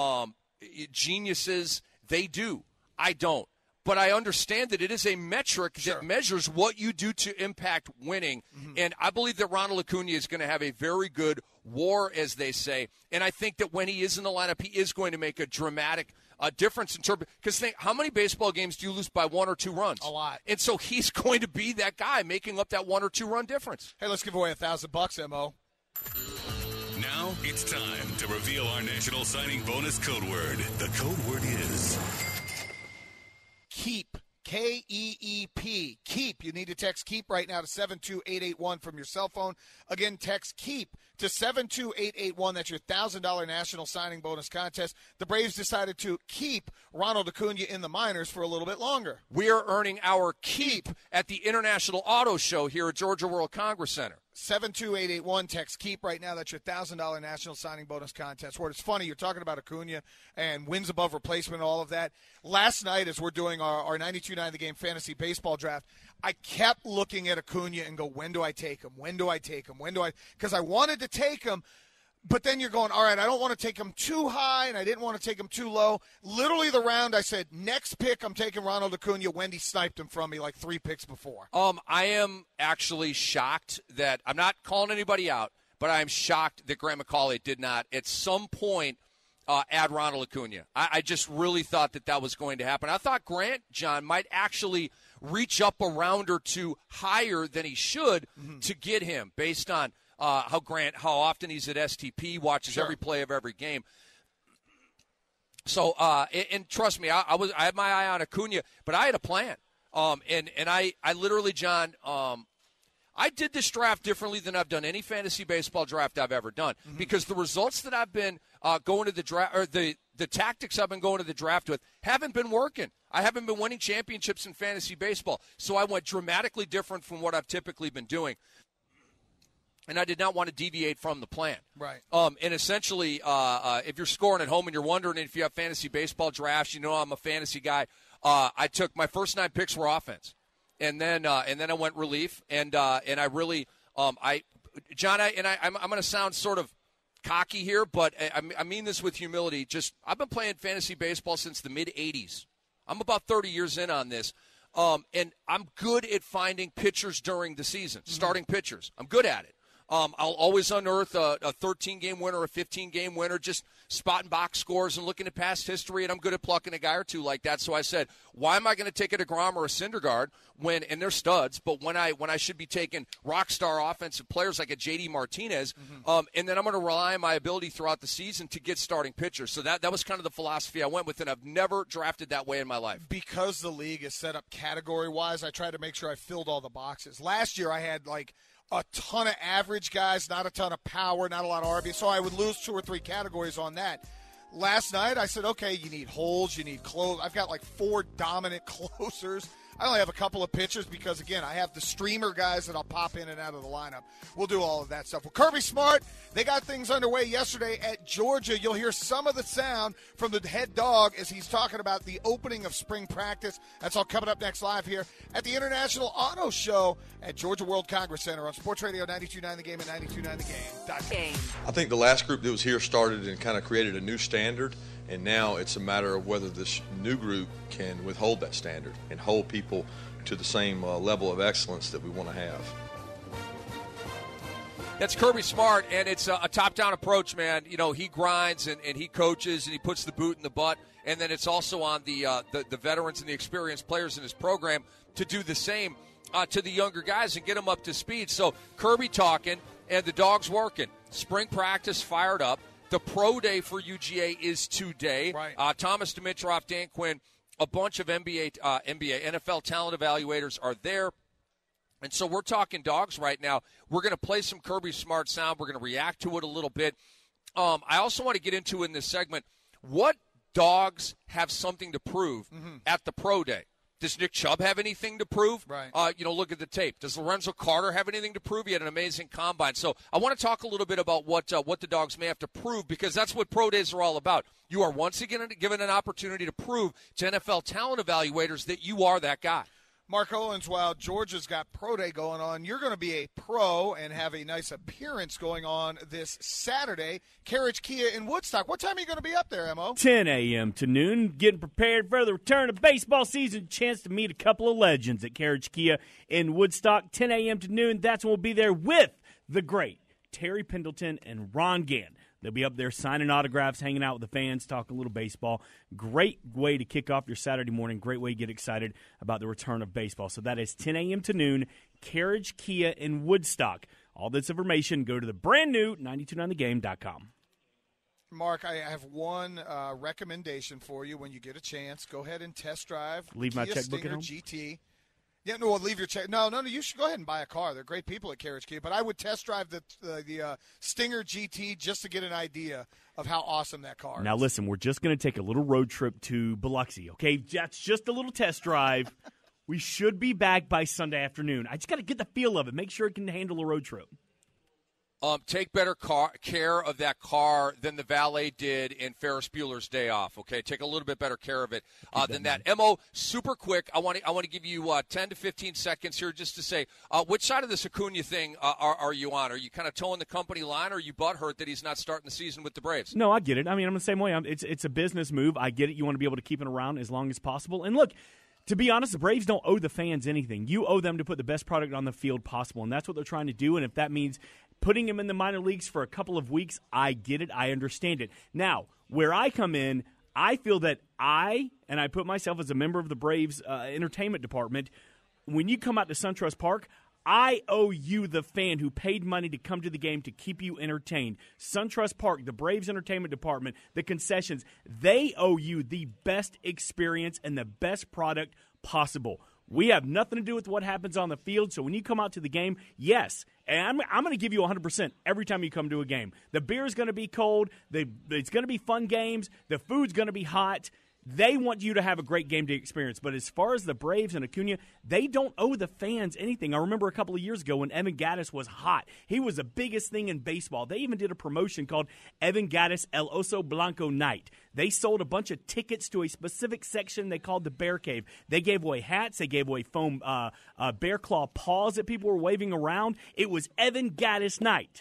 geniuses, they do. I don't. But I understand that it is a metric that measures what you do to impact winning. Mm-hmm. And I believe that Ronald Acuna is going to have a very good WAR, as they say. And I think that when he is in the lineup, he is going to make a dramatic difference in terms, because think, how many baseball games do you lose by 1 or 2 runs? A lot. And so he's going to be that guy making up that 1 or 2 run difference. Hey, let's give away $1,000, Mo. Now it's time to reveal our national signing bonus code word. The code word is KEEP. KEEP. KEEP. You need to text KEEP right now to 72881 from your cell phone. Again, text KEEP to 72881. That's your $1,000 national signing bonus contest. The Braves decided to keep Ronald Acuna in the minors for a little bit longer. We are earning our keep at the International Auto Show here at Georgia World Congress Center. 72881, text KEEP right now. That's your $1,000 national signing bonus contest. Where it's funny, you're talking about Acuna and wins above replacement and all of that. Last night, as we're doing our 92.9 The Game fantasy baseball draft, I kept looking at Acuna and go, when do I take him? When do I take him? Because I wanted to take him, but then you're going, all right, I don't want to take him too high, and I didn't want to take him too low. Literally the round, I said, next pick, I'm taking Ronald Acuna. Wendy sniped him from me like 3 picks before. I am actually shocked that – I'm not calling anybody out, but I'm shocked that Grant McCauley did not at some point add Ronald Acuna. I just really thought that was going to happen. I thought Grant, John, might actually reach up a round or 2 higher than he should to get him based on – how often he's at STP, watches every play of every game. So, and trust me, I had my eye on Acuna, but I had a plan. And I literally, John, I did this draft differently than I've done any fantasy baseball draft I've ever done, because the results that I've been going to the draft, or the tactics I've been going to the draft with, haven't been working. I haven't been winning championships in fantasy baseball. So I went dramatically different from what I've typically been doing. And I did not want to deviate from the plan. Right. And essentially, if you're scoring at home and you're wondering if you have fantasy baseball drafts, you know I'm a fantasy guy. I took my first 9 picks were offense, and then I went relief, and I really, I'm going to sound sort of cocky here, but I mean this with humility. Just I've been playing fantasy baseball since the mid '80s. I'm about 30 years in on this. And I'm good at finding pitchers during the season, starting pitchers. I'm good at it. I'll always unearth a 13-game winner, a 15-game winner, just spotting box scores and looking at past history, and I'm good at plucking a guy or 2 like that. So I said, why am I going to take a DeGrom or a Syndergaard and they're studs, but when I should be taking rock star offensive players like a J.D. Martinez, and then I'm going to rely on my ability throughout the season to get starting pitchers. So that was kind of the philosophy I went with, and I've never drafted that way in my life. Because the league is set up category-wise, I try to make sure I filled all the boxes. Last year I had, a ton of average guys, not a ton of power, not a lot of RB. So I would lose 2 or 3 categories on that. Last night I said, okay, you need holes, you need close. I've got 4 dominant closers. I only have a couple of pitchers because, again, I have the streamer guys that I'll pop in and out of the lineup. We'll do all of that stuff. Well, Kirby Smart, they got things underway yesterday at Georgia. You'll hear some of the sound from the head dog as he's talking about the opening of spring practice. That's all coming up next live here at the International Auto Show at Georgia World Congress Center on Sports Radio 92.9 The Game and 92.9thegame.com. I think the last group that was here started and kind of created a new standard, and now it's a matter of whether this new group can withhold that standard and hold people to the same level of excellence that we want to have. That's Kirby Smart, and it's a top-down approach, man. You know, he grinds and he coaches and he puts the boot in the butt, and then it's also on the veterans and the experienced players in his program to do the same to the younger guys and get them up to speed. So Kirby talking and the dog's working. Spring practice fired up. The pro day for UGA is today. Right. Thomas Dimitroff, Dan Quinn, a bunch of NFL talent evaluators are there. And so we're talking dogs right now. We're going to play some Kirby Smart sound. We're going to react to it a little bit. I also want to get into in this segment what dogs have something to prove at the pro day. Does Nick Chubb have anything to prove? Right. Look at the tape. Does Lorenzo Carter have anything to prove? He had an amazing combine. So I want to talk a little bit about what the dogs may have to prove, because that's what pro days are all about. You are once again given an opportunity to prove to NFL talent evaluators that you are that guy. Mark Owens, while Georgia's got Pro Day going on, you're going to be a pro and have a nice appearance going on this Saturday. Carriage Kia in Woodstock. What time are you going to be up there, Mo? 10 a.m. to noon, getting prepared for the return of baseball season. Chance to meet a couple of legends at Carriage Kia in Woodstock. 10 a.m. to noon, that's when we'll be there with the great Terry Pendleton and Ron Gant. They'll be up there signing autographs, hanging out with the fans, talking a little baseball. Great way to kick off your Saturday morning. Great way to get excited about the return of baseball. So that is 10 a.m. to noon, Carriage Kia in Woodstock. All this information, go to the brand new 929thegame.com. Mark, I have one recommendation for you when you get a chance. Go ahead and test drive. Leave my Kia checkbook Stinger at home? GT. Yeah, no, leave your check. No, you should go ahead and buy a car. They're great people at Carriage Kia. But I would test drive the Stinger GT just to get an idea of how awesome that car is. Now, listen, we're just going to take a little road trip to Biloxi, okay? That's just a little test drive. We should be back by Sunday afternoon. I just got to get the feel of it, make sure it can handle a road trip. Take better care of that car than the valet did in Ferris Bueller's Day Off. Okay, take a little bit better care of it than that. Mo, super quick. I want to give you 10 to 15 seconds here just to say which side of this Acuna thing are you on? Are you kind of towing the company line, or are you butthurt that he's not starting the season with the Braves? No, I get it. I mean, I'm the same way. It's a business move. I get it. You want to be able to keep it around as long as possible. And look, to be honest, the Braves don't owe the fans anything. You owe them to put the best product on the field possible, and that's what they're trying to do. And if that means putting him in the minor leagues for a couple of weeks, I get it. I understand it. Now, where I come in, I feel that I put myself as a member of the Braves entertainment department, when you come out to SunTrust Park, I owe you, the fan who paid money to come to the game, to keep you entertained. SunTrust Park, the Braves entertainment department, the concessions, they owe you the best experience and the best product possible. We have nothing to do with what happens on the field, so when you come out to the game, yes, and I'm going to give you 100% every time you come to a game. The beer is going to be cold. It's going to be fun games. The food's going to be hot. They want you to have a great game day experience. But as far as the Braves and Acuna, they don't owe the fans anything. I remember a couple of years ago when Evan Gattis was hot. He was the biggest thing in baseball. They even did a promotion called Evan Gattis El Oso Blanco Night. They sold a bunch of tickets to a specific section they called the Bear Cave. They gave away hats. They gave away foam bear claw paws that people were waving around. It was Evan Gattis Night.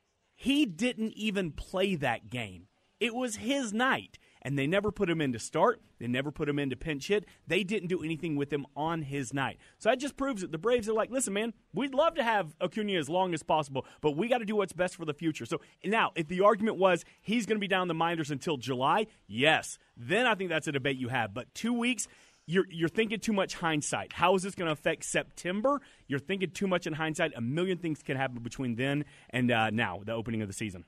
He didn't even play that game. It was his night. And they never put him in to start. They never put him in to pinch hit. They didn't do anything with him on his night. So that just proves that the Braves are like, listen, man, we'd love to have Acuna as long as possible, but we got to do what's best for the future. So now, if the argument was he's going to be down the minors until July, yes, then I think that's a debate you have. But 2 weeks, you're thinking too much hindsight. How is this going to affect September? You're thinking too much in hindsight. A million things can happen between then and now, the opening of the season.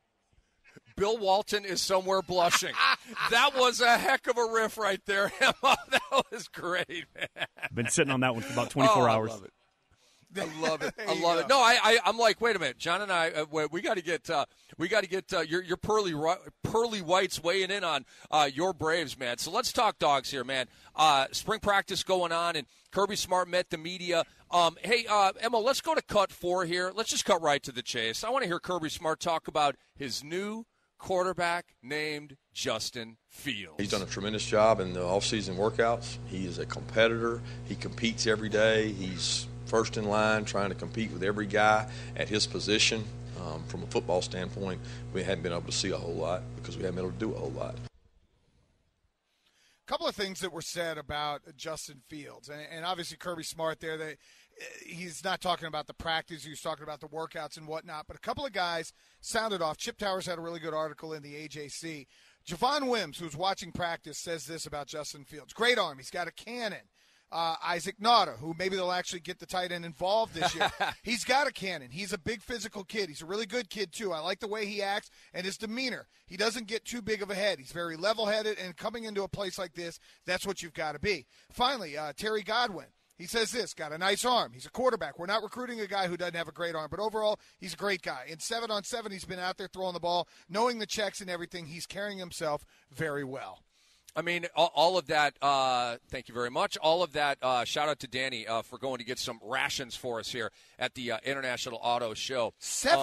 Bill Walton is somewhere blushing. That was a heck of a riff right there, Emma. That was great, man. Been sitting on that one for about 24 hours. I love it. I love it. I love it. No, I'm like, wait a minute, John and I, we got to get your pearly whites weighing in on your Braves, man. So let's talk dogs here, man. Spring practice going on, and Kirby Smart met the media. Hey, Emma, let's go to cut 4 here. Let's just cut right to the chase. I want to hear Kirby Smart talk about his new quarterback named Justin Fields. He's done a tremendous job in the off-season workouts. He is a competitor. He competes every day. He's first in line trying to compete with every guy at his position. From a football standpoint, we haven't been able to see a whole lot because we haven't been able to do a whole lot. A couple of things that were said about Justin Fields, and obviously Kirby Smart there, he's not talking about the practice, he was talking about the workouts and whatnot, but a couple of guys sounded off. Chip Towers had a really good article in the AJC. Javon Wims, who's watching practice, says this about Justin Fields. Great arm. He's got a cannon. Isaac Nauta, who maybe they'll actually get the tight end involved this year. He's got a cannon. He's a big physical kid. He's a really good kid, too. I like the way he acts and his demeanor. He doesn't get too big of a head. He's very level-headed, and coming into a place like this, that's what you've got to be. Finally, Terry Godwin. He says this, got a nice arm. He's a quarterback. We're not recruiting a guy who doesn't have a great arm, but overall, he's a great guy. In 7-on-7, he's been out there throwing the ball, knowing the checks and everything. He's carrying himself very well. I mean, all of that, thank you very much. All of that, shout out to Danny for going to get some rations for us here at the International Auto Show.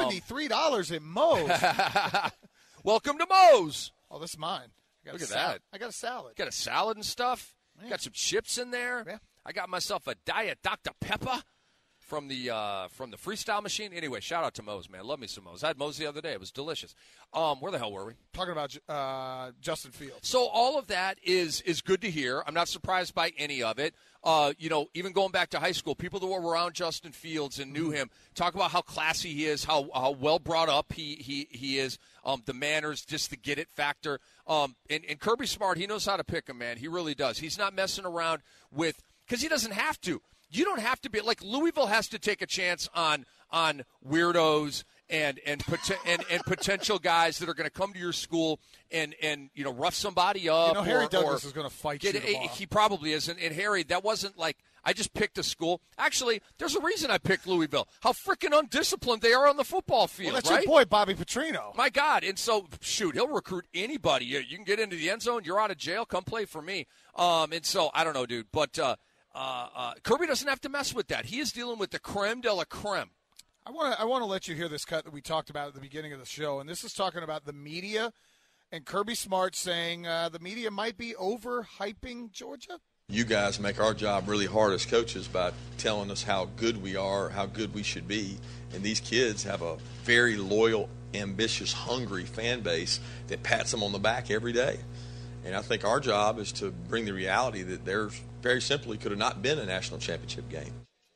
$73 at Moe's. Welcome to Moe's. Oh, this is mine. Look at that. I got a salad. Got a salad and stuff. Yeah. Got some chips in there. Yeah. I got myself a Diet Dr. Pepper from the Freestyle machine. Anyway, shout out to Moe's, man. Love me some Moe's. I had Moe's the other day. It was delicious. Where the hell were we? Talking about Justin Fields. So all of that is good to hear. I'm not surprised by any of it. Even going back to high school, people that were around Justin Fields and knew him talk about how classy he is, how well brought up he is, the manners, just the get it factor. And Kirby Smart, he knows how to pick him, man. He really does. He's not messing around with – because he doesn't have to. You don't have to be like Louisville has to take a chance on weirdos and potential guys that are going to come to your school and rough somebody up. Harry Douglas is going to fight you. He probably is, and Harry, that wasn't like I just picked a school. Actually, there's a reason I picked Louisville. How freaking undisciplined they are on the football field. Well, that's right? your boy Bobby Petrino. My God, and so shoot, he'll recruit anybody. You can get into the end zone. You're out of jail. Come play for me. And so I don't know, dude, but. Kirby doesn't have to mess with that. He is dealing with the creme de la creme. I want to let you hear this cut that we talked about at the beginning of the show, and this is talking about the media and Kirby Smart saying the media might be overhyping Georgia. You guys make our job really hard as coaches by telling us how good we are, how good we should be, and these kids have a very loyal, ambitious, hungry fan base that pats them on the back every day. And I think our job is to bring the reality that there's very simply could have not been a national championship game.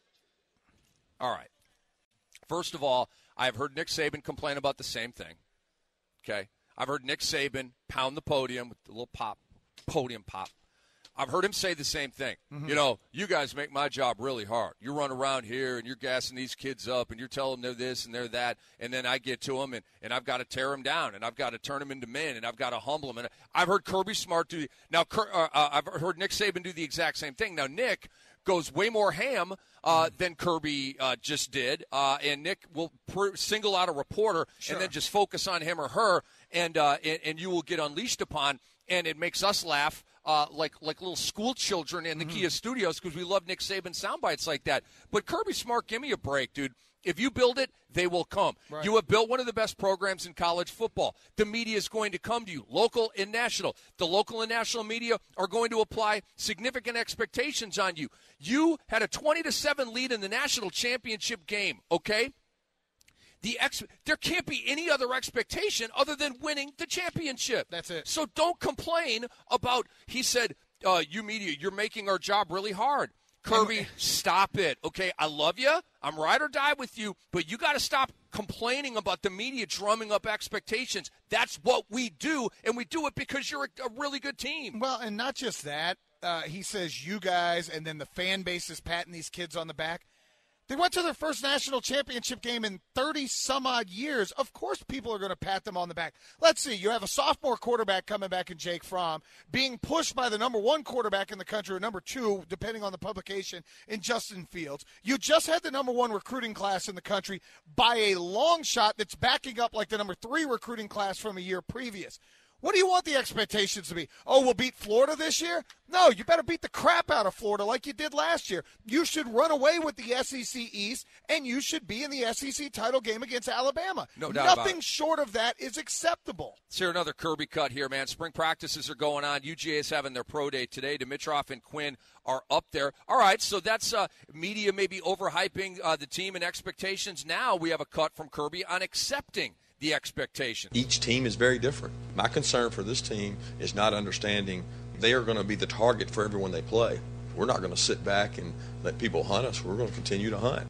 All right. First of all, I've heard Nick Saban complain about the same thing. Okay? I've heard Nick Saban pound the podium with the little podium pop. I've heard him say the same thing. Mm-hmm. You guys make my job really hard. You run around here and you're gassing these kids up and you're telling them they're this and they're that, and then I get to them and I've got to tear them down and I've got to turn them into men and I've got to humble them. And I've heard Kirby Smart do – now, I've heard Nick Saban do the exact same thing. Now, Nick goes way more ham than Kirby just did, and Nick will single out a reporter and then just focus on him or her, and you will get unleashed upon, and it makes us laugh. Like little school children in the Kia studios because we love Nick Saban sound bites like that. But Kirby Smart, give me a break, dude. If you build it, they will come. Right. You have built one of the best programs in college football. The media is going to come to you, local and national. The local and national media are going to apply significant expectations on you. You had a 20-7 lead in the national championship game, okay? There can't be any other expectation other than winning the championship. That's it. So don't complain about, he said, you media, you're making our job really hard. Kirby, stop it. Okay, I love you. I'm ride or die with you, but you got to stop complaining about the media drumming up expectations. That's what we do, and we do it because you're a really good team. Well, and not just that. He says you guys, and then the fan base is patting these kids on the back. They went to their first national championship game in 30-some-odd years. Of course people are going to pat them on the back. Let's see. You have a sophomore quarterback coming back in Jake Fromm, being pushed by the number 1 quarterback in the country, or number 2, depending on the publication, in Justin Fields. You just had the number 1 recruiting class in the country by a long shot that's backing up like the number 3 recruiting class from a year previous. What do you want the expectations to be? Oh, we'll beat Florida this year? No, you better beat the crap out of Florida like you did last year. You should run away with the SEC East, and you should be in the SEC title game against Alabama. No doubt about it. Nothing short of that is acceptable. Let's hear another Kirby cut here, man. Spring practices are going on. UGA is having their pro day today. Dimitroff and Quinn are up there. All right, so that's media maybe overhyping the team and expectations. Now we have a cut from Kirby on accepting the expectation. Each team is very different. My concern for this team is not understanding they are going to be the target for everyone they play. We're not going to sit back and let people hunt us. We're going to continue to hunt.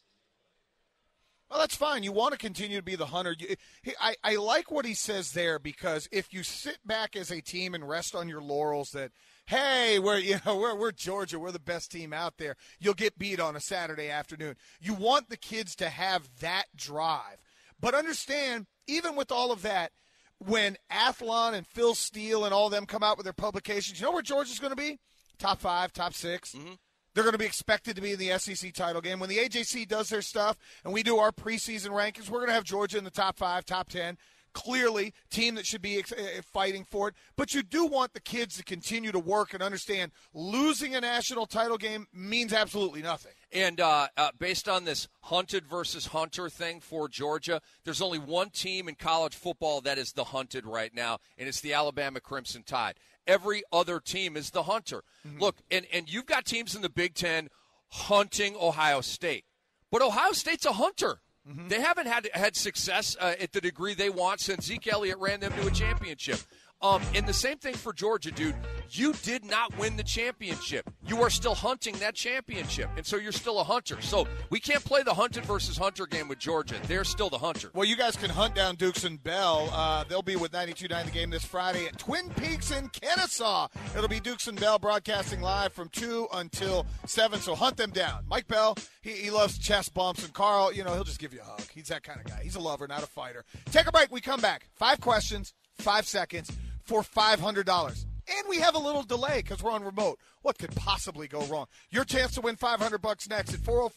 Well, that's fine. You want to continue to be the hunter. I like what he says there, because if you sit back as a team and rest on your laurels that, hey, we're Georgia, we're the best team out there, you'll get beat on a Saturday afternoon. You want the kids to have that drive. But understand, even with all of that, when Athlon and Phil Steele and all of them come out with their publications, you know where Georgia's going to be? Top 5, top 6. Mm-hmm. They're going to be expected to be in the SEC title game. When the AJC does their stuff and we do our preseason rankings, we're going to have Georgia in the top 5, top 10. Clearly, team that should be fighting for it. But you do want the kids to continue to work and understand losing a national title game means absolutely nothing. And based on this hunted versus hunter thing for Georgia, there's only one team in college football that is the hunted right now, and it's the Alabama Crimson Tide. Every other team is the hunter. Mm-hmm. Look, and you've got teams in the Big Ten hunting Ohio State. But Ohio State's a hunter. Mm-hmm. They haven't had success at the degree they want since Zeke Elliott ran them to a championship. And the same thing for Georgia, dude. You did not win the championship. You are still hunting that championship, and so you're still a hunter. So we can't play the hunted versus hunter game with Georgia. They're still the hunter. Well, you guys can hunt down Dukes and Bell. They'll be with 92.9 The Game this Friday at Twin Peaks in Kennesaw. It'll be Dukes and Bell broadcasting live from 2 until 7, so hunt them down. Mike Bell, he loves chest bumps, and Carl, he'll just give you a hug. He's that kind of guy. He's a lover, not a fighter. Take a break. We come back. 5 questions, 5 seconds. For $500. And we have a little delay because we're on remote. What could possibly go wrong? Your chance to win $500 next at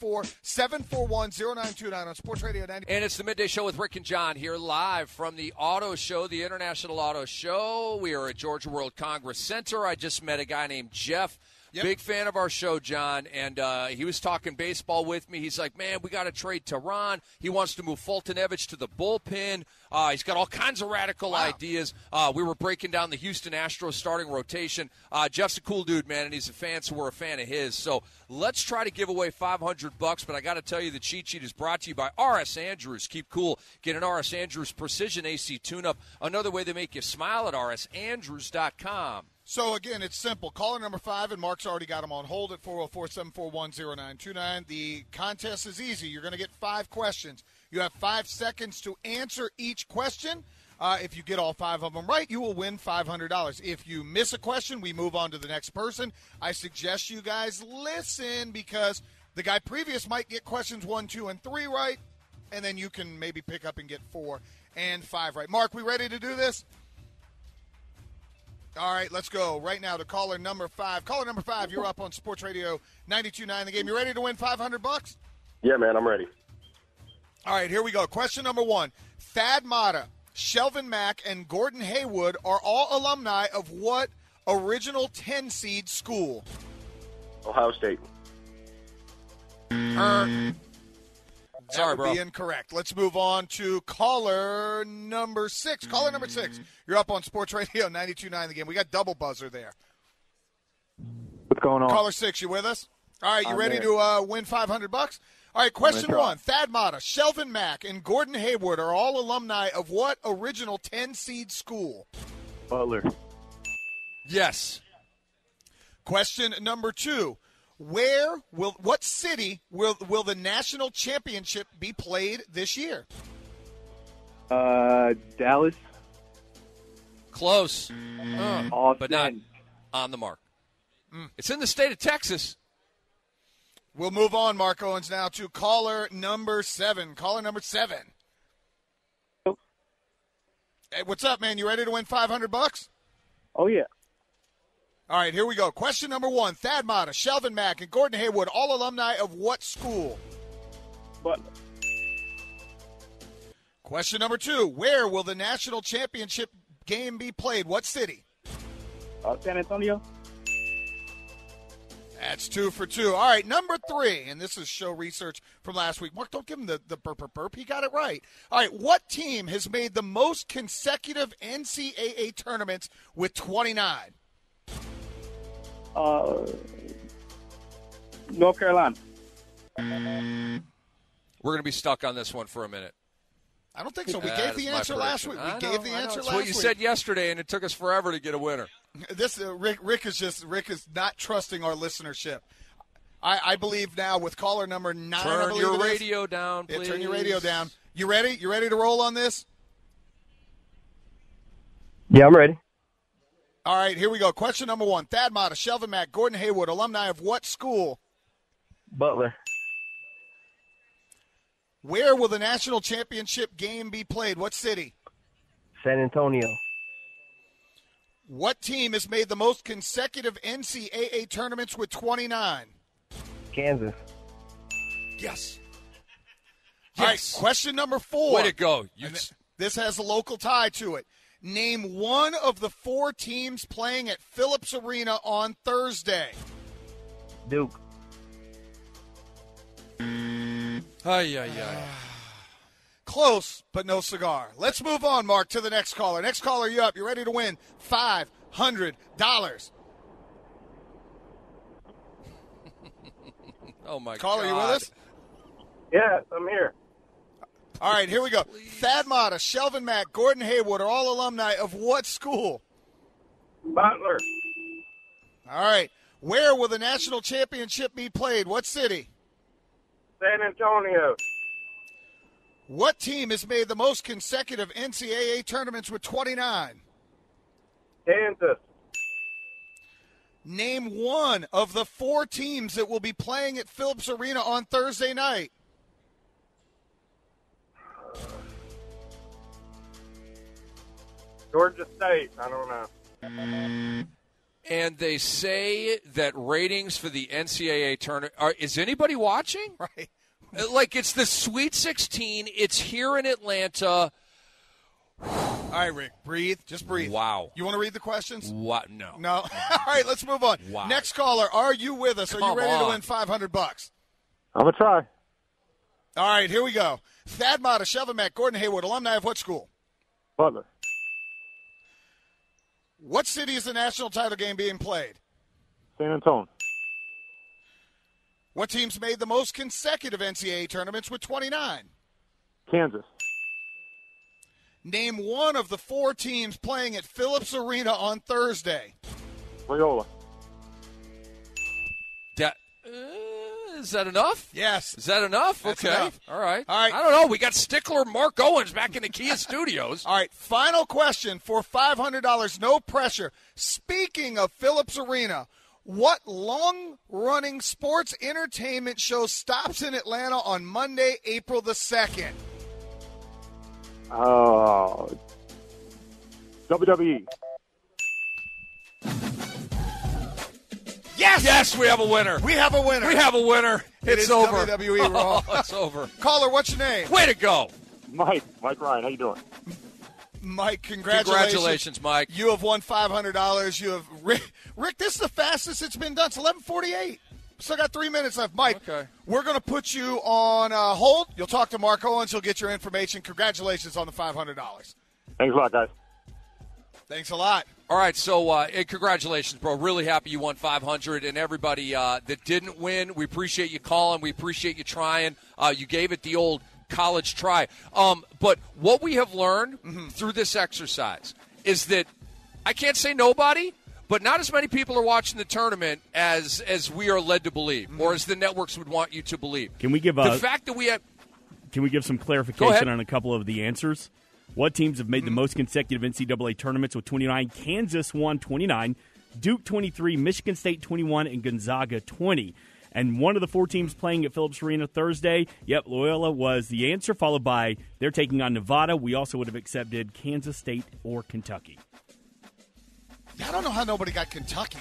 404-741-0929 on Sports Radio 90. And it's the Midday Show with Rick and John here live from the Auto Show, the International Auto Show. We are at Georgia World Congress Center. I just met a guy named Jeff. Yep. Big fan of our show, John, and he was talking baseball with me. He's like, man, we got to trade Tehran. He wants to move Fultonevich to the bullpen. He's got all kinds of radical ideas. We were breaking down the Houston Astros starting rotation. Jeff's a cool dude, man, and he's a fan, so we're a fan of his. So let's try to give away $500, but I got to tell you the cheat sheet is brought to you by R.S. Andrews. Keep cool. Get an R.S. Andrews Precision AC tune-up. Another way they make you smile at rsandrews.com. So, again, it's simple. Caller number 5, and Mark's already got him on hold at 404-741-0929. The contest is easy. You're going to get 5 questions. You have 5 seconds to answer each question. If you get all 5 of them right, you will win $500. If you miss a question, we move on to the next person. I suggest you guys listen because the guy previous might get questions 1, 2, and 3 right, and then you can maybe pick up and get 4 and 5 right. Mark, we ready to do this? All right, let's go right now to caller number 5. Caller number 5, you're up on Sports Radio 92.9 The Game. You ready to win $500? Yeah, man, I'm ready. All right, here we go. Question number 1. Thad Matta, Shelvin Mack, and Gordon Haywood are all alumni of what original 10-seed school? Ohio State. Sorry, bro. Be incorrect. Let's move on to caller number 6. Caller number 6, you're up on Sports Radio 92.9 The Game. We got double buzzer there. What's going on? Caller 6, you with us? All right, you ready to win $500? All right, question 1. Thad Matta, Shelvin Mack, and Gordon Haywood are all alumni of what original 10-seed school? Butler. Yes. Question number 2. What city will the national championship be played this year? Dallas. Close. Austin. But not on the mark. It's in the state of Texas. We'll move on, Mark Owens, now to caller number 7. Caller number 7. Hey, what's up, man? You ready to win $500? Oh, yeah. All right, here we go. Question number 1. Thad Matta, Shelvin Mack, and Gordon Hayward, all alumni of what school? Butler. Question number 2. Where will the national championship game be played? What city? San Antonio. That's 2 for 2. All right, number 3, and this is show research from last week. Mark, don't give him the burp. He got it right. All right, what team has made the most consecutive NCAA tournaments with 29? North Carolina. We're going to be stuck on this one for a minute. I don't think so. We gave the answer last week. We gave the answer last week. That's what you said yesterday, and it took us forever to get a winner. This Rick is not trusting our listenership. I believe now with caller number 9. Turn your radio down, please. Yeah, turn your radio down. You ready? You ready to roll on this? Yeah, I'm ready. All right, here we go. Question number 1. Thad Matta, Shelvin Mack, Gordon Hayward, alumni of what school? Butler. Where will the national championship game be played? What city? San Antonio. What team has made the most consecutive NCAA tournaments with 29? Kansas. Yes. All right, question number 4. Way to go. This has a local tie to it. Name one of the 4 teams playing at Phillips Arena on Thursday. Duke. Close, but no cigar. Let's move on, Mark, to the next caller. Next caller, you up. You're ready to win $500. Oh, my Caller, God. you with us? Yeah, I'm here. All right, here we go. Thad Matta, Shelvin Mack, Gordon Hayward are all alumni of what school? Butler. All right. Where will the national championship be played? What city? San Antonio. What team has made the most consecutive NCAA tournaments with 29? Kansas. Name one of the 4 teams that will be playing at Phillips Arena on Thursday night. Georgia State. I don't know. And they say that ratings for the NCAA tournament is anybody watching? Right. Like it's the Sweet 16. It's here in Atlanta. All right, Rick, breathe. Just breathe. Wow. You want to read the questions? What? No. No. All right, let's move on. Wow. Next caller, are you with us? Are you ready to win $500? I'm going to try. All right, here we go. Thad Matta, Shelvin Mack, Gordon Hayward, alumni of what school? Butler. What city is the national title game being played? San Antonio. What teams made the most consecutive NCAA tournaments with 29? Kansas. Name one of the 4 teams playing at Phillips Arena on Thursday. Loyola. Is that enough? Yes. Is that enough? That's okay. enough. All right. All right. I don't know. We got stickler Mark Owens back in the Kia studios. All right, final question for $500. No pressure. Speaking of Phillips Arena, what long-running sports entertainment show stops in Atlanta on Monday, April the 2nd? WWE. Yes! Yes, we have a winner. We have a winner. We have a winner. It It's is over. WWE Raw. Oh, it's over. Caller, what's your name? Way to go. Mike Ryan, how you doing? Mike, congratulations. Congratulations, Mike. You have won $500. You have Rick, this is the fastest it's been done. It's 11:48. Still got 3 minutes left. Mike, Okay. We're going to put you on hold. You'll talk to Mark Owens. He'll get your information. Congratulations on the $500. Thanks a lot, guys. Thanks a lot. All right, so congratulations, bro. Really happy you won $500. And everybody that didn't win, we appreciate you calling. We appreciate you trying. You gave it the old college try. But what we have learned through this exercise is that I can't say nobody, but not as many people are watching the tournament as we are led to believe, or as the networks would want you to believe. Can we give the fact that we have? Can we give some clarification on a couple of the answers? What teams have made the most consecutive NCAA tournaments with 29? Kansas won 29, Duke 23, Michigan State 21, and Gonzaga 20. And one of the 4 teams playing at Phillips Arena Thursday, Loyola was the answer, followed by they're taking on Nevada. We also would have accepted Kansas State or Kentucky. I don't know how nobody got Kentucky.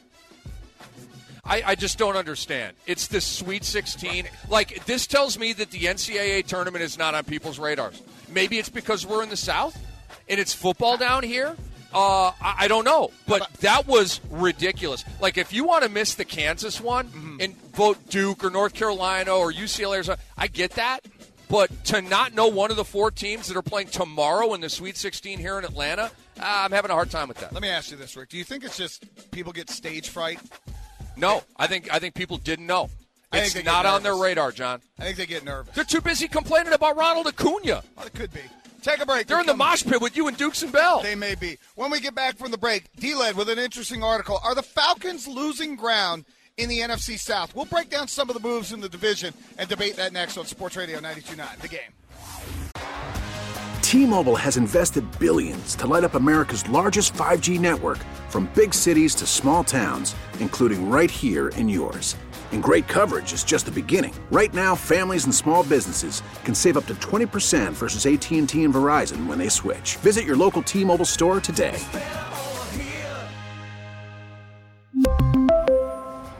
I just don't understand. It's the Sweet 16. Like, this tells me that the NCAA tournament is not on people's radars. Maybe it's because we're in the South and it's football down here. I don't know. But that was ridiculous. Like, if you want to miss the Kansas one and vote Duke or North Carolina or UCLA or something, I get that. But to not know one of the 4 teams that are playing tomorrow in the Sweet 16 here in Atlanta, I'm having a hard time with that. Let me ask you this, Rick. Do you think it's just people get stage fright? No, I think people didn't know. It's not on their radar, John. I think they get nervous. They're too busy complaining about Ronald Acuna. Well, it could be. Take a break. They're in the mosh pit with you and Dukes and Bell. They may be. When we get back from the break, D-Led with an interesting article. Are the Falcons losing ground in the NFC South? We'll break down some of the moves in the division and debate that next on Sports Radio 92.9. The Game. T-Mobile has invested billions to light up America's largest 5G network, from big cities to small towns, including right here in yours. And great coverage is just the beginning. Right now, families and small businesses can save up to 20% versus AT&T and Verizon when they switch. Visit your local T-Mobile store today.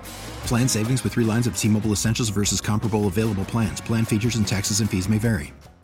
Plan savings with 3 lines of T-Mobile Essentials versus comparable available plans. Plan features and taxes and fees may vary.